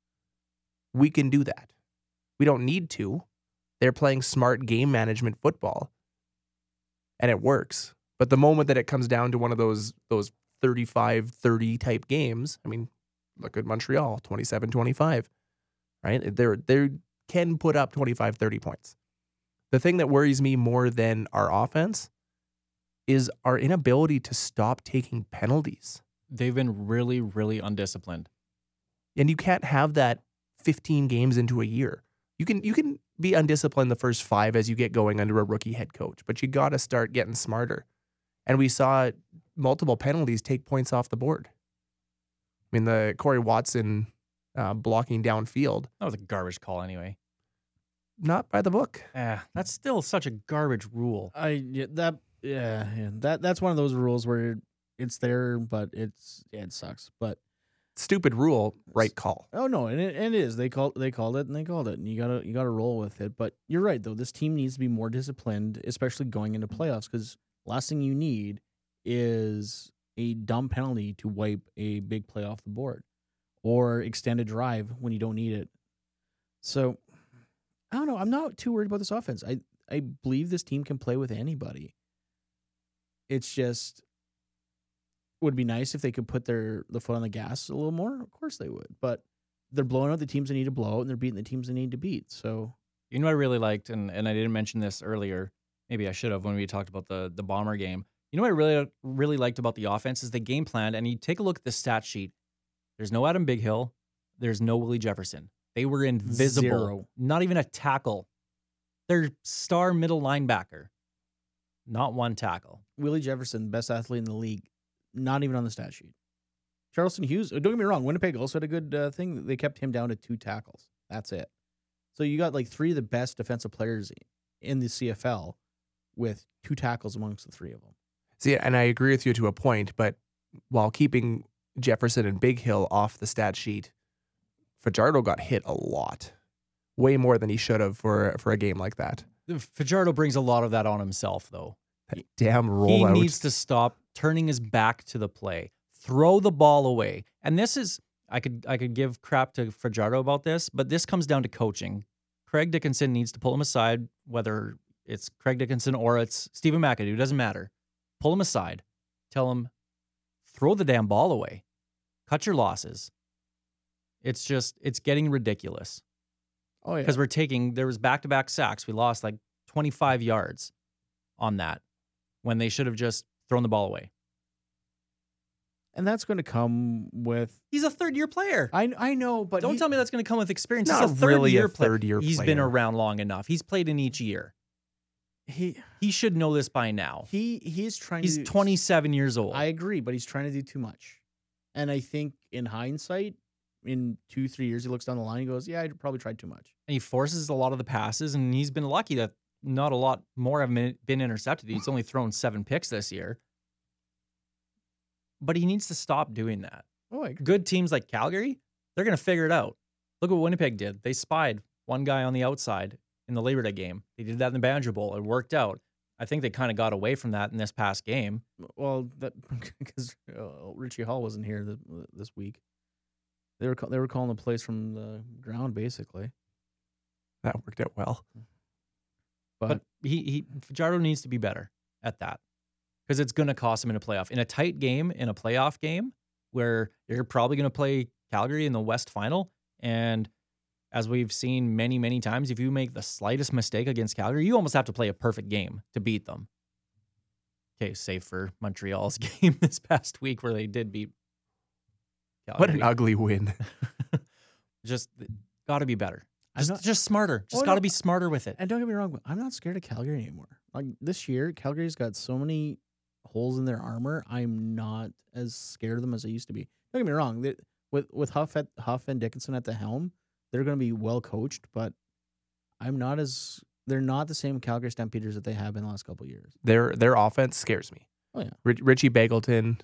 we can do that. We don't need to. They're playing smart game management football, and it works. But the moment that it comes down to one of those 35-30 type games, I mean, look at Montreal, 27-25, right? They can put up 25, 30 points. The thing that worries me more than our offense is our inability to stop taking penalties. They've been really, really undisciplined. And you can't have that 15 games into a year. You can be undisciplined the first 5 as you get going under a rookie head coach, but you got to start getting smarter. And we saw multiple penalties take points off the board. I mean, the Corey Watson blocking downfield, That was a garbage call anyway. not by the book. That's still such a garbage rule. That's one of those rules where it's there, but it sucks. But stupid rule, right call. Oh no, and it is. They called it, and you gotta roll with it. But you're right though. This team needs to be more disciplined, especially going into playoffs, because last thing you need is a dumb penalty to wipe a big play off the board, or extend a drive when you don't need it. So I don't know. I'm not too worried about this offense. I believe this team can play with anybody. It's just would be nice if they could put the foot on the gas a little more. Of course they would, but they're blowing out the teams they need to blow out, and they're beating the teams they need to beat. So You know what I really liked, and I didn't mention this earlier. Maybe I should have when we talked about the Bomber game. You know what I really liked about the offense is the game plan. And you take a look at the stat sheet. There's no Adam Bighill. There's no Willie Jefferson. They were invisible. Zero. Not even a tackle. Their star middle linebacker. Not one tackle. Willie Jefferson, best athlete in the league, not even on the stat sheet. Charleston Hughes, don't get me wrong, Winnipeg also had a good thing. They kept him down to 2 tackles. That's it. So you got like 3 of the best defensive players in the CFL with 2 tackles amongst the 3 of them. See, and I agree with you to a point, but while keeping Jefferson and Big Hill off the stat sheet, Fajardo got hit a lot. Way more than he should have for a game like that. Fajardo brings a lot of that on himself, though. That damn He rollout. needs to stop turning his back to the play. Throw the ball away. And this is, I could give crap to Fajardo about this, but this comes down to coaching. Craig Dickinson needs to pull him aside, whether it's Craig Dickinson or it's Stephen McAdoo, doesn't matter. Pull him aside. Tell him, throw the damn ball away. Cut your losses. It's getting ridiculous. Oh, yeah. Because there was back-to-back sacks. We lost like 25 yards on that when they should have just thrown the ball away. And that's going to come with... He's a third-year player. I know, but... Don't tell me that's going to come with experience. Not He's a really third-year a player. third-year He's player. been around long enough. He's played in each year. He should know this by now. is trying He's to... 27 years old. I agree, but he's trying to do too much. And I think in hindsight, in 2-3 years, he looks down the line and goes, yeah, I probably tried too much. And he forces a lot of the passes, and he's been lucky that not a lot more have been intercepted. He's only thrown 7 picks this year. But he needs to stop doing that. Oh, I agree. Good teams like Calgary, they're going to figure it out. Look what Winnipeg did. They spied one guy on the outside in the Labor Day game. They did that in the Banjo Bowl. It worked out. I think they kind of got away from that in this past game. Well, that because Richie Hall wasn't here this week. They were calling the plays from the ground, basically. That worked out well. But Fajardo needs to be better at that because it's going to cost him in a playoff. In a tight game, in a playoff game, where you're probably going to play Calgary in the West Final, and as we've seen many, many times, if you make the slightest mistake against Calgary, you almost have to play a perfect game to beat them. Okay, save for Montreal's game this past week where they did beat Calgary. What an ugly win. Just got to be better. I'm not- Just smarter. Just Oh, got to no. be smarter with it. And don't get me wrong, but I'm not scared of Calgary anymore. Like this year, Calgary's got so many holes in their armor. I'm not as scared of them as I used to be. Don't get me wrong. With Huff and Dickinson at the helm, they're going to be well coached, but they're not the same Calgary Stampeders that they have been the last couple of years. Their offense scares me. Oh yeah. Reggie Bagleton,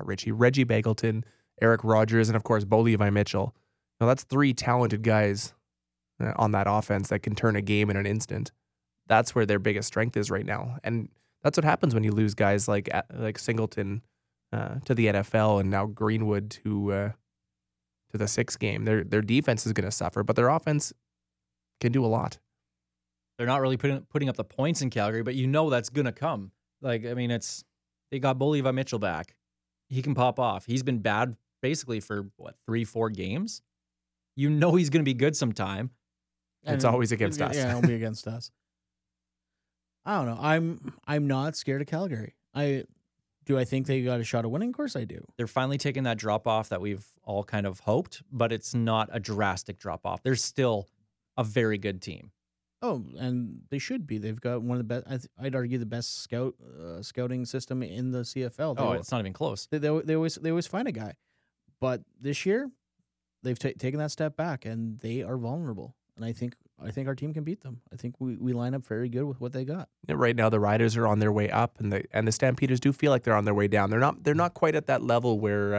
Eric Rogers, and of course Bo Levi Mitchell. Now that's 3 talented guys on that offense that can turn a game in an instant. That's where their biggest strength is right now, and that's what happens when you lose guys like Singleton to the NFL and now Greenwood to the 6th game. Their defense is going to suffer, but their offense can do a lot. They're not really putting up the points in Calgary, but you know that's going to come. Like, I mean, they got Bo Levi Mitchell back. He can pop off. He's been bad basically for, 3-4 games? You know he's going to be good sometime. It's always against us. Yeah, it'll be against us. I don't know. I'm not scared of Calgary. Do I think they got a shot at winning? Of course I do. They're finally taking that drop off that we've all kind of hoped, but it's not a drastic drop off. They're still a very good team. Oh, and they should be. They've got one of the best. I'd argue the best scouting system in the CFL. It's not even close. They always find a guy, but this year they've taken that step back and they are vulnerable. And I think our team can beat them. I think we line up very good with what they got. Yeah, right now the Riders are on their way up, and the Stampeders do feel like they're on their way down. They're not quite at that level where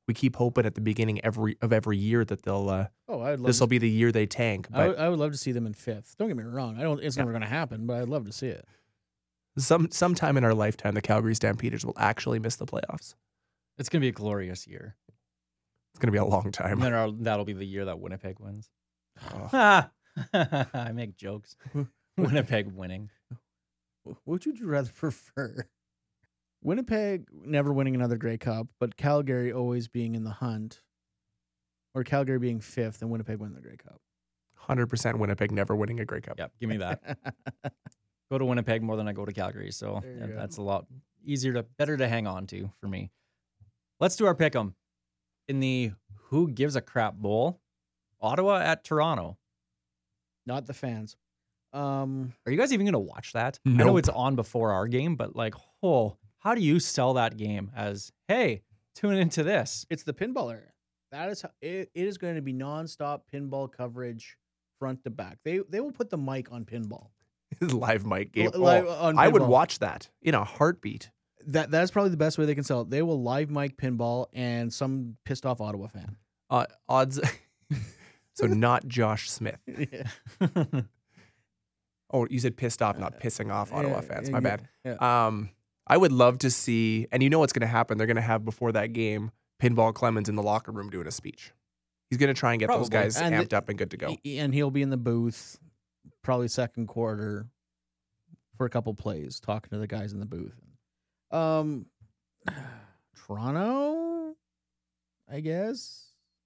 we keep hoping at the beginning of every year that they'll Oh, I'd love. this will be the year they tank. But I would love to see them in 5th. Don't get me wrong. I don't. It's never going to happen, but I'd love to see it. sometime in our lifetime, the Calgary Stampeders will actually miss the playoffs. It's going to be a glorious year. It's going to be a long And time. then that'll be the year that Winnipeg wins. Oh. I make jokes. Winnipeg winning. Which would you rather prefer? Winnipeg never winning another Grey Cup, but Calgary always being in the hunt, or Calgary being 5th and Winnipeg winning the Grey Cup. 100% Winnipeg never winning a Grey Cup. Yep, give me that. Go to Winnipeg more than I go to Calgary, so There you yeah, go. that's a lot better to hang on to for me. Let's do our pick 'em in the Who Gives a Crap Bowl. Ottawa at Toronto. Not the fans. Are you guys even going to watch that? I know Nope. it's on before our game, but like, how do you sell that game as, hey, tune into this? It's the pinball era. That is how, it is going to be nonstop pinball coverage, front to back. They will put the mic on pinball. Live mic game. Live Oh, on I would pinball. watch that in a heartbeat. That's probably the best way they can sell it. They will live mic pinball and some pissed off Ottawa fan. Odds. So not Josh Smith. Yeah. Oh, you said pissed off, not pissing off Ottawa Yeah, fans. yeah, My yeah, bad. yeah. I would love to see, and you know what's going to happen. They're going to have before that game, Pinball Clemens in the locker room doing a speech. He's going to try and get those Probably. guys And amped up and good to go. And he'll be in the booth, probably second quarter, for a couple plays, talking to the guys in the booth. Toronto, I guess.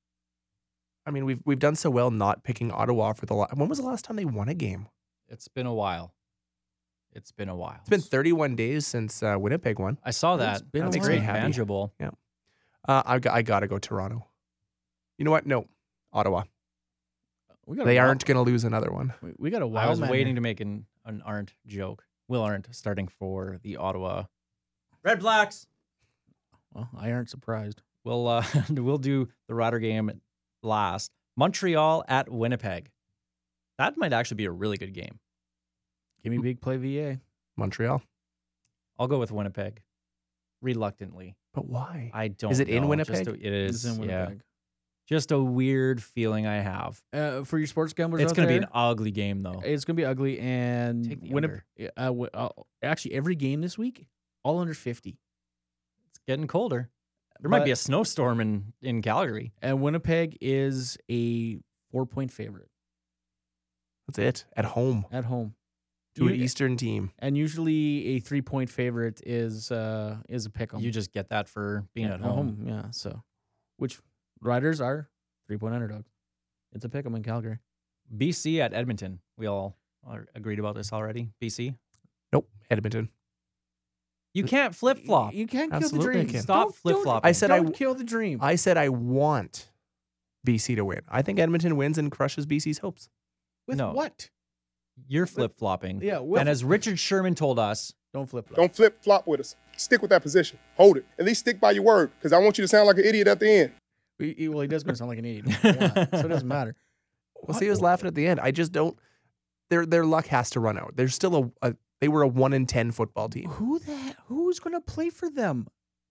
I mean, we've done so well not picking Ottawa for the. When was the last time they won a game? It's been a while. It's been 31 days since Winnipeg won. I saw It's that. been a That's while. great. Happy. Tangible. I got to go Toronto. You know what? No, Ottawa. We got They aren't going to lose another one. We got a I wild was man waiting here. to make an Arndt joke. Will Arndt starting for the Ottawa Red Blacks. Well, I aren't surprised. We'll do the Rider game last. Montreal at Winnipeg. That might actually be a really good game. Give me big play VA. Montreal. I'll go with Winnipeg. Reluctantly. But why? I don't Is it in know. Winnipeg? It is. It's in Yeah. Winnipeg. Just a weird feeling I have. For your sports gamblers, It's out going to be there, an ugly game, though. It's gonna be ugly, and Take the Winnipeg. Actually, every game this week, all under 50, It's getting colder. There might But- be a snowstorm in Calgary. and Winnipeg is a 4-point favorite That's it. At home at home. to an You- Eastern team. And usually a 3-point favorite is a pick 'em. You just get that for being at home. Yeah. So, which Riders are 3-point underdogs. It's a pick 'em in Calgary. BC at Edmonton. We all are agreed about this already. BC. Nope. Edmonton. You can't flip flop. You can't kill the Absolutely dream. can. Stop Don't- flip-flopping. I said I don't w- kill the dream. I said I want BC to win. I think Edmonton wins and crushes BC's hopes. With No. what? You're flip flopping. Yeah. With, And as Richard Sherman told us, don't flip flop. Don't flip flop with us. Stick with that position. Hold it. At least stick by your word, because I want you to sound like an idiot at the end. Well, he does going to sound like an idiot. So it doesn't matter. Well, see, I was laughing at the end. I just don't. Their luck has to run out. They're still they were a 1-10 football team. Who's going to play for them?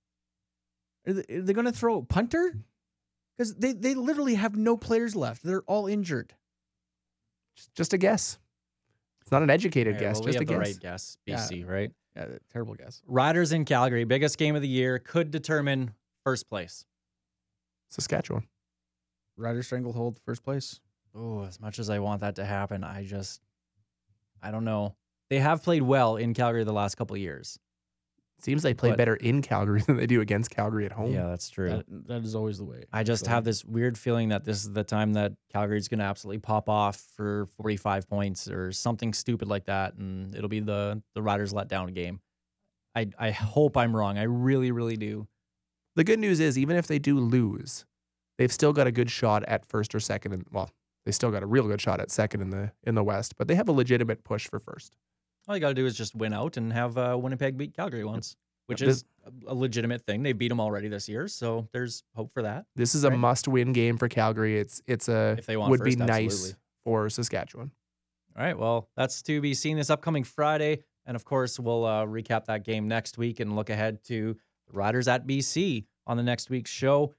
Are they going to throw a punter? Because they literally have no players left. They're all injured. Just a guess. It's not an educated Okay, guess. well, we Just a have the guess. right guess. BC, right? Yeah, terrible guess. Riders in Calgary, biggest game of the year, could determine first place. Saskatchewan. Riders stranglehold first place. Oh, as much as I want that to happen, I don't know. They have played well in Calgary the last couple of years. Seems they play But- better in Calgary than they do against Calgary at home. Yeah, that's true. That is always the way. I just So- have this weird feeling that this is the time that Calgary's going to absolutely pop off for 45 points or something stupid like that, and it'll be the Riders let down game. I hope I'm wrong. I really, really do. The good news is, even if they do lose, they've still got a good shot at first or second. They still got a real good shot at second in the West, but they have a legitimate push for first. All you got to do is just win out and have Winnipeg beat Calgary once, which Yep. is a legitimate thing. They beat them already this year, so there's hope for that. This is a Right. must-win game for Calgary. It's a If they want would first, be nice absolutely. for Saskatchewan. All right, well, that's to be seen this upcoming Friday. And of course, we'll recap that game next week and look ahead to the Riders at BC on the next week's show.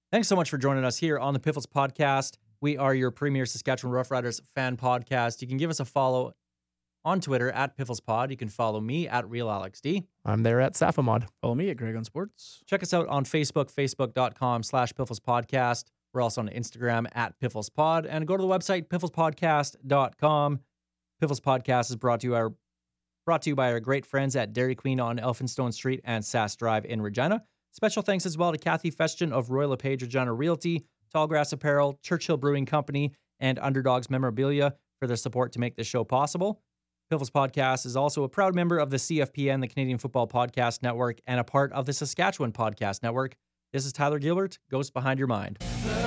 Thanks so much for joining us here on the Piffles Podcast. We are your premier Saskatchewan Roughriders fan podcast. You can give us a follow on Twitter at PifflesPod. You can follow me at RealAlexD. I'm there at Safamod. Follow me at Greg on Sports. Check us out on Facebook, facebook.com/PifflesPodcast. We're also on Instagram at PifflesPod. And go to the website, pifflespodcast.com. Piffles Podcast is brought to you by our great friends at Dairy Queen on Elphinstone Street and Sass Drive in Regina. Special thanks as well to Kathy Festian of Royal LePage Regina Realty, Tallgrass Apparel, Churchill Brewing Company, and Underdogs Memorabilia for their support to make this show possible. Piffles Podcast is also a proud member of the CFPN, the Canadian Football Podcast Network, and a part of the Saskatchewan Podcast Network. This is Tyler Gilbert, Ghost Behind Your Mind.